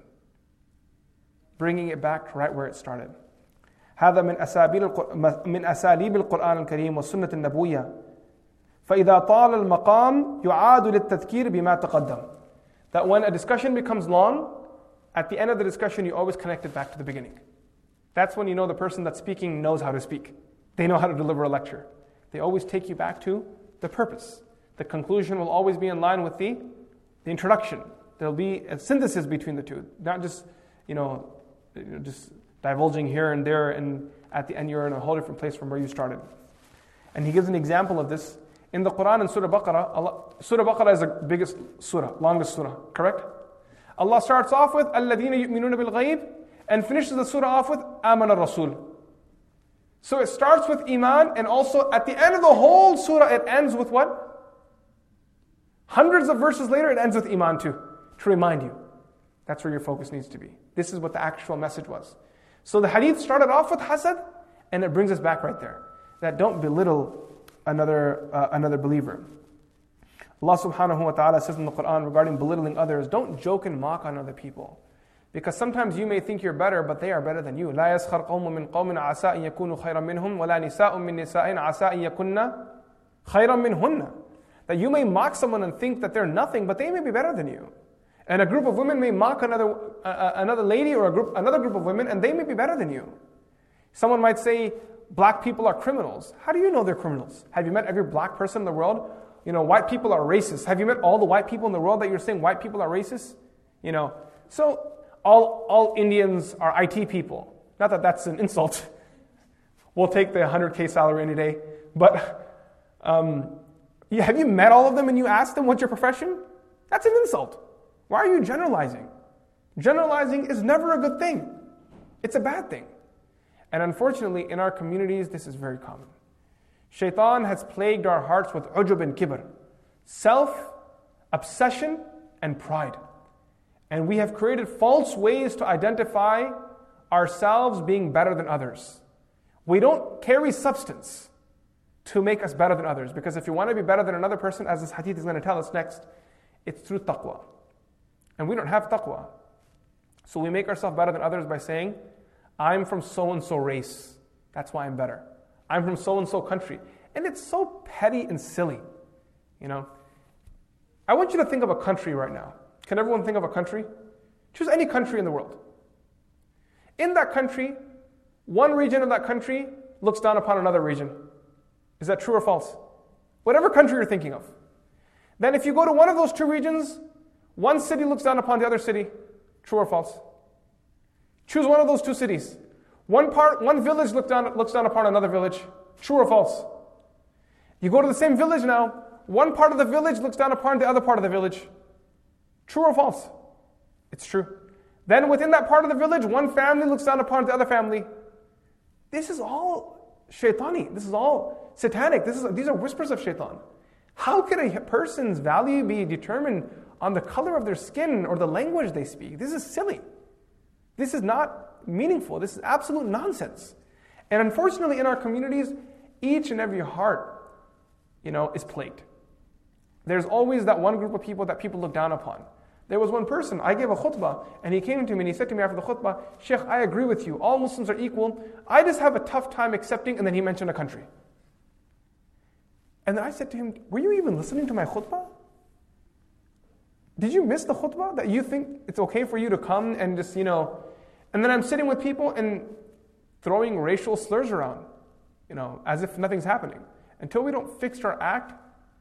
Bringing it back right where it started. هذا من أساليب من أساليب القرآن الكريم والسنة النبوية. فإذا طال المقام يعاد للتذكير بما تقدم. That when a discussion becomes long, at the end of the discussion you always connect it back to the beginning. That's when you know the person that's speaking knows how to speak. They know how to deliver a lecture. They always take you back to the purpose. The conclusion will always be in line with the, the introduction. There'll be a synthesis between the two. Not just, you know, just divulging here and there, and at the end you're in a whole different place from where you started. And he gives an example of this. In the Quran, in Surah Baqarah, Allah, Surah Baqarah is the biggest surah, longest surah, correct? Allah starts off with الَّذِينَ يُؤْمِنُونَ بِالْغَيْبِ and finishes the surah off with آمَنَ الرَّسُولُ. So it starts with Iman, and also at the end of the whole surah it ends with what? Hundreds of verses later it ends with Iman too, to remind you. That's where your focus needs to be. This is what the actual message was. So the hadith started off with hasad, and it brings us back right there. That don't belittle another uh, another believer. Allah subhanahu wa ta'ala says in the Quran regarding belittling others, don't joke and mock on other people. Because sometimes you may think you're better, but they are better than you. لا يسخر قوم من قوم عسى أن يكونوا خيرا منهم ولا نساء من نساء عسى أن يكون خيرا منهن. That you may mock someone and think that they're nothing, but they may be better than you. And a group of women may mock another uh, another lady or a group another group of women, and they may be better than you. Someone might say, black people are criminals. How do you know they're criminals? Have you met every black person in the world? You know, white people are racist. Have you met all the white people in the world that you're saying white people are racist? You know, so all, all Indians are I T people. Not that that's an insult. We'll take the one hundred K salary any day. But um, yeah, have you met all of them and you ask them what's your profession? That's an insult. Why are you generalizing? Generalizing is never a good thing. It's a bad thing. And unfortunately, in our communities, this is very common. Shaitan has plagued our hearts with ujub and kibr, self, obsession, and pride. And we have created false ways to identify ourselves being better than others. We don't carry substance to make us better than others. Because if you want to be better than another person, as this hadith is going to tell us next, it's through taqwa. And we don't have taqwa. So we make ourselves better than others by saying, I'm from so-and-so race. That's why I'm better. I'm from so-and-so country. And it's so petty and silly. You know, I want you to think of a country right now. Can everyone think of a country? Choose any country in the world. In that country, one region of that country looks down upon another region. Is that true or false? Whatever country you're thinking of. Then if you go to one of those two regions, one city looks down upon the other city. True or false? Choose one of those two cities. One part, one village look down, looks down upon another village. True or false? You go to the same village now. One part of the village looks down upon the other part of the village. True or false? It's true. Then within that part of the village, one family looks down upon the other family. This is all shaitani. This is all satanic. This is, these are whispers of shaitan. How can a person's value be determined on the color of their skin or the language they speak? This is silly. This is not meaningful. This is absolute nonsense. And unfortunately, in our communities, each and every heart, you know, is plagued. There's always that one group of people that people look down upon. There was one person, I gave a khutbah, and he came to me and he said to me after the khutbah, Sheikh, I agree with you. All Muslims are equal. I just have a tough time accepting, and then he mentioned a country. And then I said to him, were you even listening to my khutbah? Did you miss the khutbah? That you think it's okay for you to come and just, you know, and then I'm sitting with people and throwing racial slurs around, you know, as if nothing's happening. Until we don't fix our act,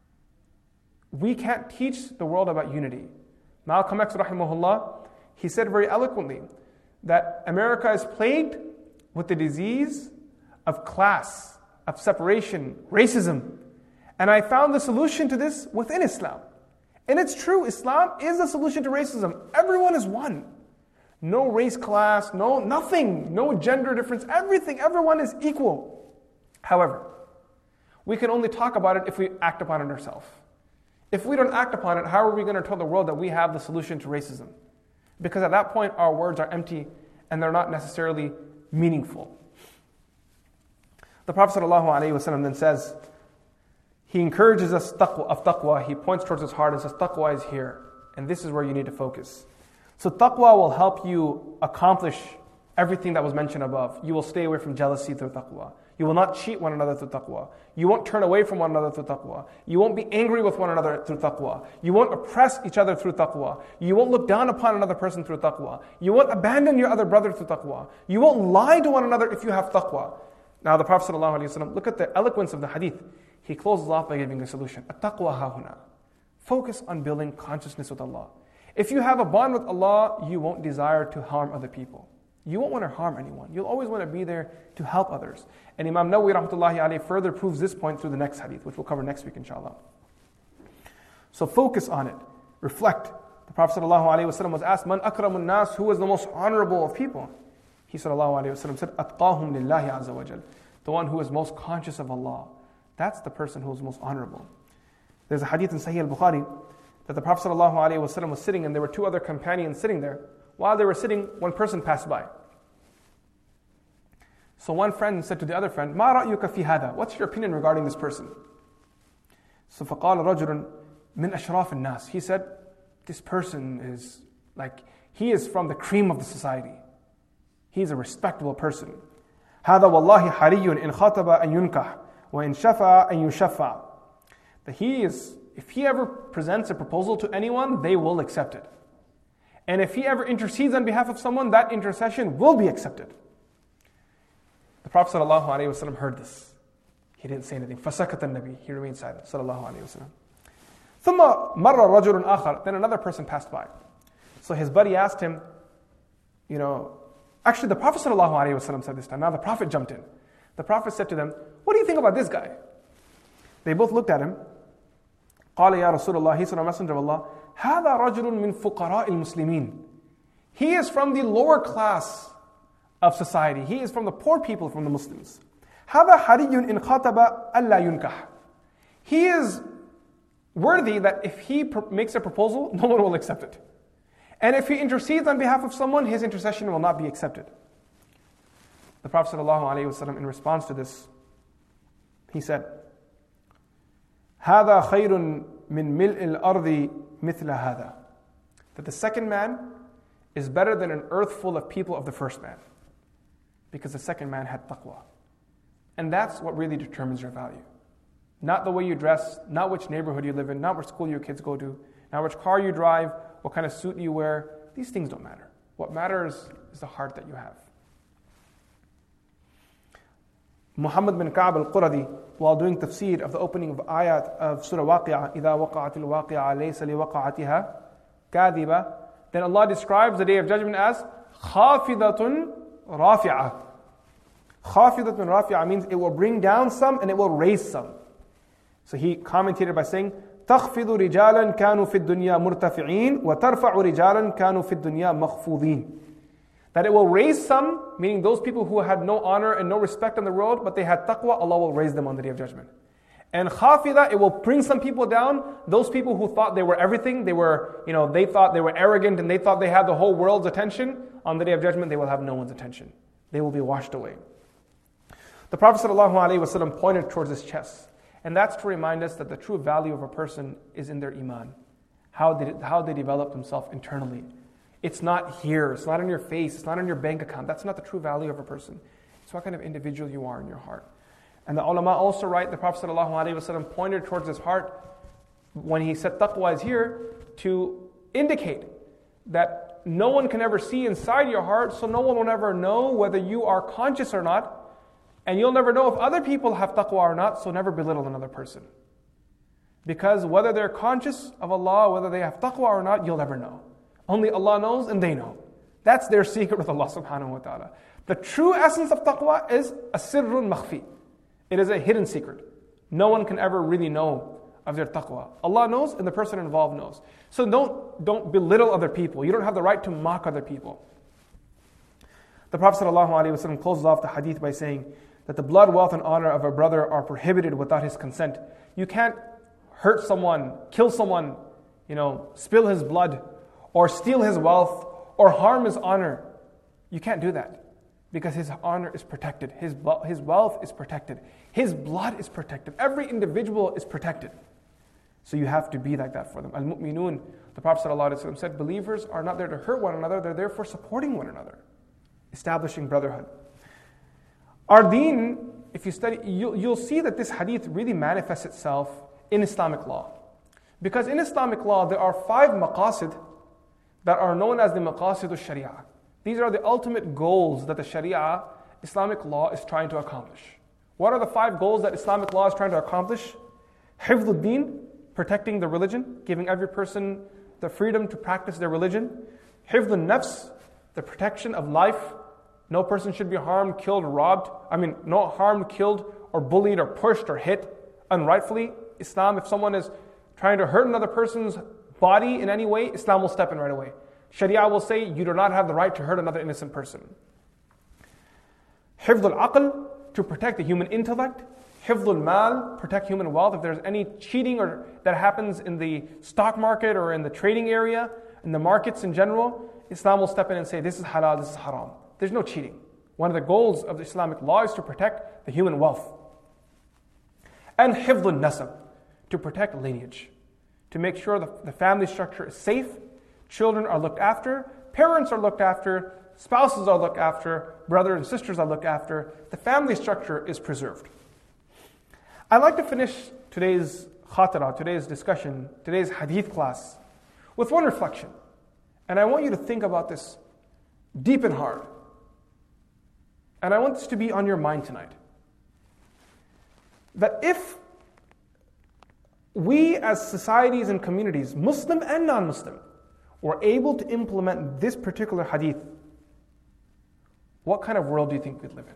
we can't teach the world about unity. Malcolm X, rahimahullah, he said very eloquently that America is plagued with the disease of class, of separation, racism. And I found the solution to this within Islam. And it's true, Islam is the solution to racism. Everyone is one. No race, class, no nothing, no gender difference, everything, everyone is equal. However, we can only talk about it if we act upon it ourselves. If we don't act upon it, how are we going to tell the world that we have the solution to racism? Because at that point, our words are empty and they're not necessarily meaningful. The Prophet ﷺ then says, he encourages us taqwa, of taqwa. He points towards his heart and says, taqwa is here. And this is where you need to focus. So taqwa will help you accomplish everything that was mentioned above. You will stay away from jealousy through taqwa. You will not cheat one another through taqwa. You won't turn away from one another through taqwa. You won't be angry with one another through taqwa. You won't oppress each other through taqwa. You won't look down upon another person through taqwa. You won't abandon your other brother through taqwa. You won't lie to one another if you have taqwa. Now the Prophet ﷺ, look at the eloquence of the hadith. He closes off by giving a solution. At-taqwa hahuna. Focus on building consciousness with Allah. If you have a bond with Allah, you won't desire to harm other people. You won't want to harm anyone. You'll always want to be there to help others. And Imam Nawawi rahmatullahi alayhi further proves this point through the next hadith, which we'll cover next week inshallah. So focus on it. Reflect. The Prophet sallallahu alayhi wa sallam was asked, Man akramun nas, who was the most honorable of people? He sallallahu alayhi wa sallam said, Atqahum lillahi azza wa jal. The one who is most conscious of Allah. That's the person who is most honorable. There's a hadith in Sahih al-Bukhari that the Prophet ﷺ was sitting and there were two other companions sitting there. While they were sitting, one person passed by. So one friend said to the other friend, مَا رَأْيُكَ فِي هَذَا? What's your opinion regarding this person? So فَقَالَ رَجُلٌ مِنْ أَشْرَافِ النَّاسِ. He said, this person is like, he is from the cream of the society. He's a respectable person. هَذَا وَاللَّهِ حَرِيٌّ إِنْ خَاطَبَ أَنْ يُنْكَحْ وَإِنْ شَفَى أَنْ يُشَفَّى. That he is, if he ever presents a proposal to anyone, they will accept it. And if he ever intercedes on behalf of someone, that intercession will be accepted. The Prophet ﷺ heard this. He didn't say anything. فَسَكَتَ النَّبِي. He remained silent. Sallallahu alayhi wa sallam. ثُمَّ مَرَّ رَجُلٌ آخَرٌ. Then another person passed by. So his buddy asked him, you know, actually the Prophet ﷺ said this time. Now the Prophet jumped in. The Prophet said to them, what do you think about this guy? They both looked at him. قال يا رسول الله, he said, O Messenger of Allah, هذا رجل من فقراء المسلمين. He is from the lower class of society. He is from the poor people, from the Muslims. هذا حري إن خاطب ألا ينكح. He is worthy that if he pr- makes a proposal, no one will accept it. And if he intercedes on behalf of someone, his intercession will not be accepted. The Prophet ﷺ, in response to this, he said, هذا خير من ملء الأرض مثل هذا. That the second man is better than an earth full of people of the first man. Because the second man had taqwa. And that's what really determines your value. Not the way you dress, not which neighborhood you live in, not which school your kids go to, not which car you drive, what kind of suit you wear. These things don't matter. What matters is the heart that you have. Muhammad bin Ka'b al-Quradi, while doing tafsir of the opening of ayat of Surah Waqi'ah, إِذَا وَقَعَتِ الْوَاقِعَةِ لَيْسَ لِوَقَعَتِهَا كَاذِبَةٌ, then Allah describes the Day of Judgment as خَافِضَةٌ رَافِعَةٌ. خَافِضَةٌ رَافِعَةٌ means it will bring down some and it will raise some. So he commentated by saying, تَخْفِضُ رِجَالًا كَانُوا فِي الدُّنْيَا مُرْتَفِعِينَ وَتَرْفَعُ رِجَالًا كَانُوا فِي الدُّنْيا مَخْفُوضِينَ. That it will raise some, meaning those people who had no honor and no respect in the world, but they had taqwa, Allah will raise them on the Day of Judgment. And khafida, it will bring some people down, those people who thought they were everything, they were, you know, they thought they were arrogant and they thought they had the whole world's attention. On the Day of Judgment, they will have no one's attention. They will be washed away. The Prophet ﷺ pointed towards his chest. And that's to remind us that the true value of a person is in their iman. How they, how they develop themselves internally. It's not here, it's not in your face, it's not in your bank account. That's not the true value of a person. It's what kind of individual you are in your heart. And the ulama also write, the Prophet ﷺ pointed towards his heart when he said taqwa is here to indicate that no one can ever see inside your heart, so no one will ever know whether you are conscious or not. And you'll never know if other people have taqwa or not, so never belittle another person. Because whether they're conscious of Allah, whether they have taqwa or not, you'll never know. Only Allah knows and they know. That's their secret with Allah subhanahu wa ta'ala. The true essence of taqwa is a sirrun makhfi. It is a hidden secret. No one can ever really know of their taqwa. Allah knows and the person involved knows. So don't, don't belittle other people. You don't have the right to mock other people. The Prophet ﷺ closes off the hadith by saying that the blood, wealth, and honor of a brother are prohibited without his consent. You can't hurt someone, kill someone, you know, spill his blood, or steal his wealth, or harm his honor. You can't do that. Because his honor is protected. His, his wealth is protected. His blood is protected. Every individual is protected. So you have to be like that for them. Al-Mu'minun, the Prophet ﷺ said, believers are not there to hurt one another, they're there for supporting one another. Establishing brotherhood. Our deen, if you study, you'll, you'll see that this hadith really manifests itself in Islamic law. Because in Islamic law, there are five maqasid that are known as the maqasid al-sharia. These are the ultimate goals that the sharia, Islamic law, is trying to accomplish. What are the five goals that Islamic law is trying to accomplish? Hifdh din, protecting the religion, giving every person the freedom to practice their religion. Hifdh nafs, the protection of life. No person should be harmed, killed, robbed. I mean, no harmed, killed, or bullied, or pushed, or hit unrightfully. Islam, if someone is trying to hurt another person's body in any way, Islam will step in right away. Sharia will say, you do not have the right to hurt another innocent person. Hifdh al-aql, to protect the human intellect. Hifdh al-mal, protect human wealth. If there's any cheating or that happens in the stock market or in the trading area, in the markets in general, Islam will step in and say, this is halal, this is haram. There's no cheating. One of the goals of the Islamic law is to protect the human wealth. And hifdh al-nasab, to protect lineage. To make sure the, the family structure is safe, children are looked after, parents are looked after, spouses are looked after, brothers and sisters are looked after, the family structure is preserved. I'd like to finish today's khatira, today's discussion, today's hadith class, with one reflection. And I want you to think about this deep and hard. and I want this to be on your mind tonight, that if we as societies and communities, Muslim and non-Muslim, were able to implement this particular hadith, what kind of world do you think we'd live in?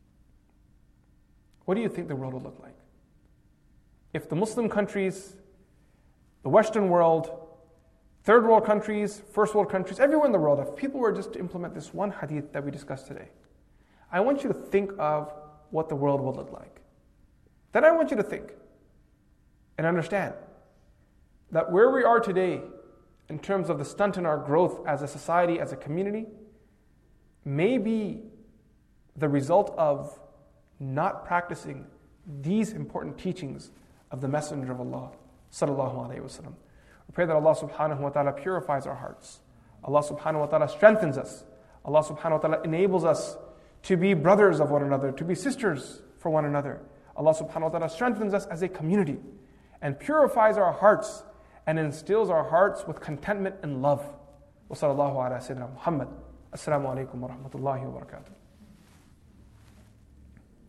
What do you think the world would look like? If the Muslim countries, the Western world, third world countries, first world countries, everywhere in the world, if people were just to implement this one hadith that we discussed today, I want you to think of what the world would look like. Then I want you to think and understand that where we are today in terms of the stunt in our growth as a society, as a community, may be the result of not practicing these important teachings of the Messenger of Allah, sallallahu alaihi wasallam. We pray that Allah subhanahu wa ta'ala purifies our hearts. Allah subhanahu wa ta'ala strengthens us. Allah subhanahu wa ta'ala enables us to be brothers of one another, to be sisters for one another. Allah subhanahu wa ta'ala strengthens us as a community and purifies our hearts and instills our hearts with contentment and love. Wa sallallahu ala sayyidina Muhammad. Assalamu alaikum wa rahmatullahi wa barakatuh.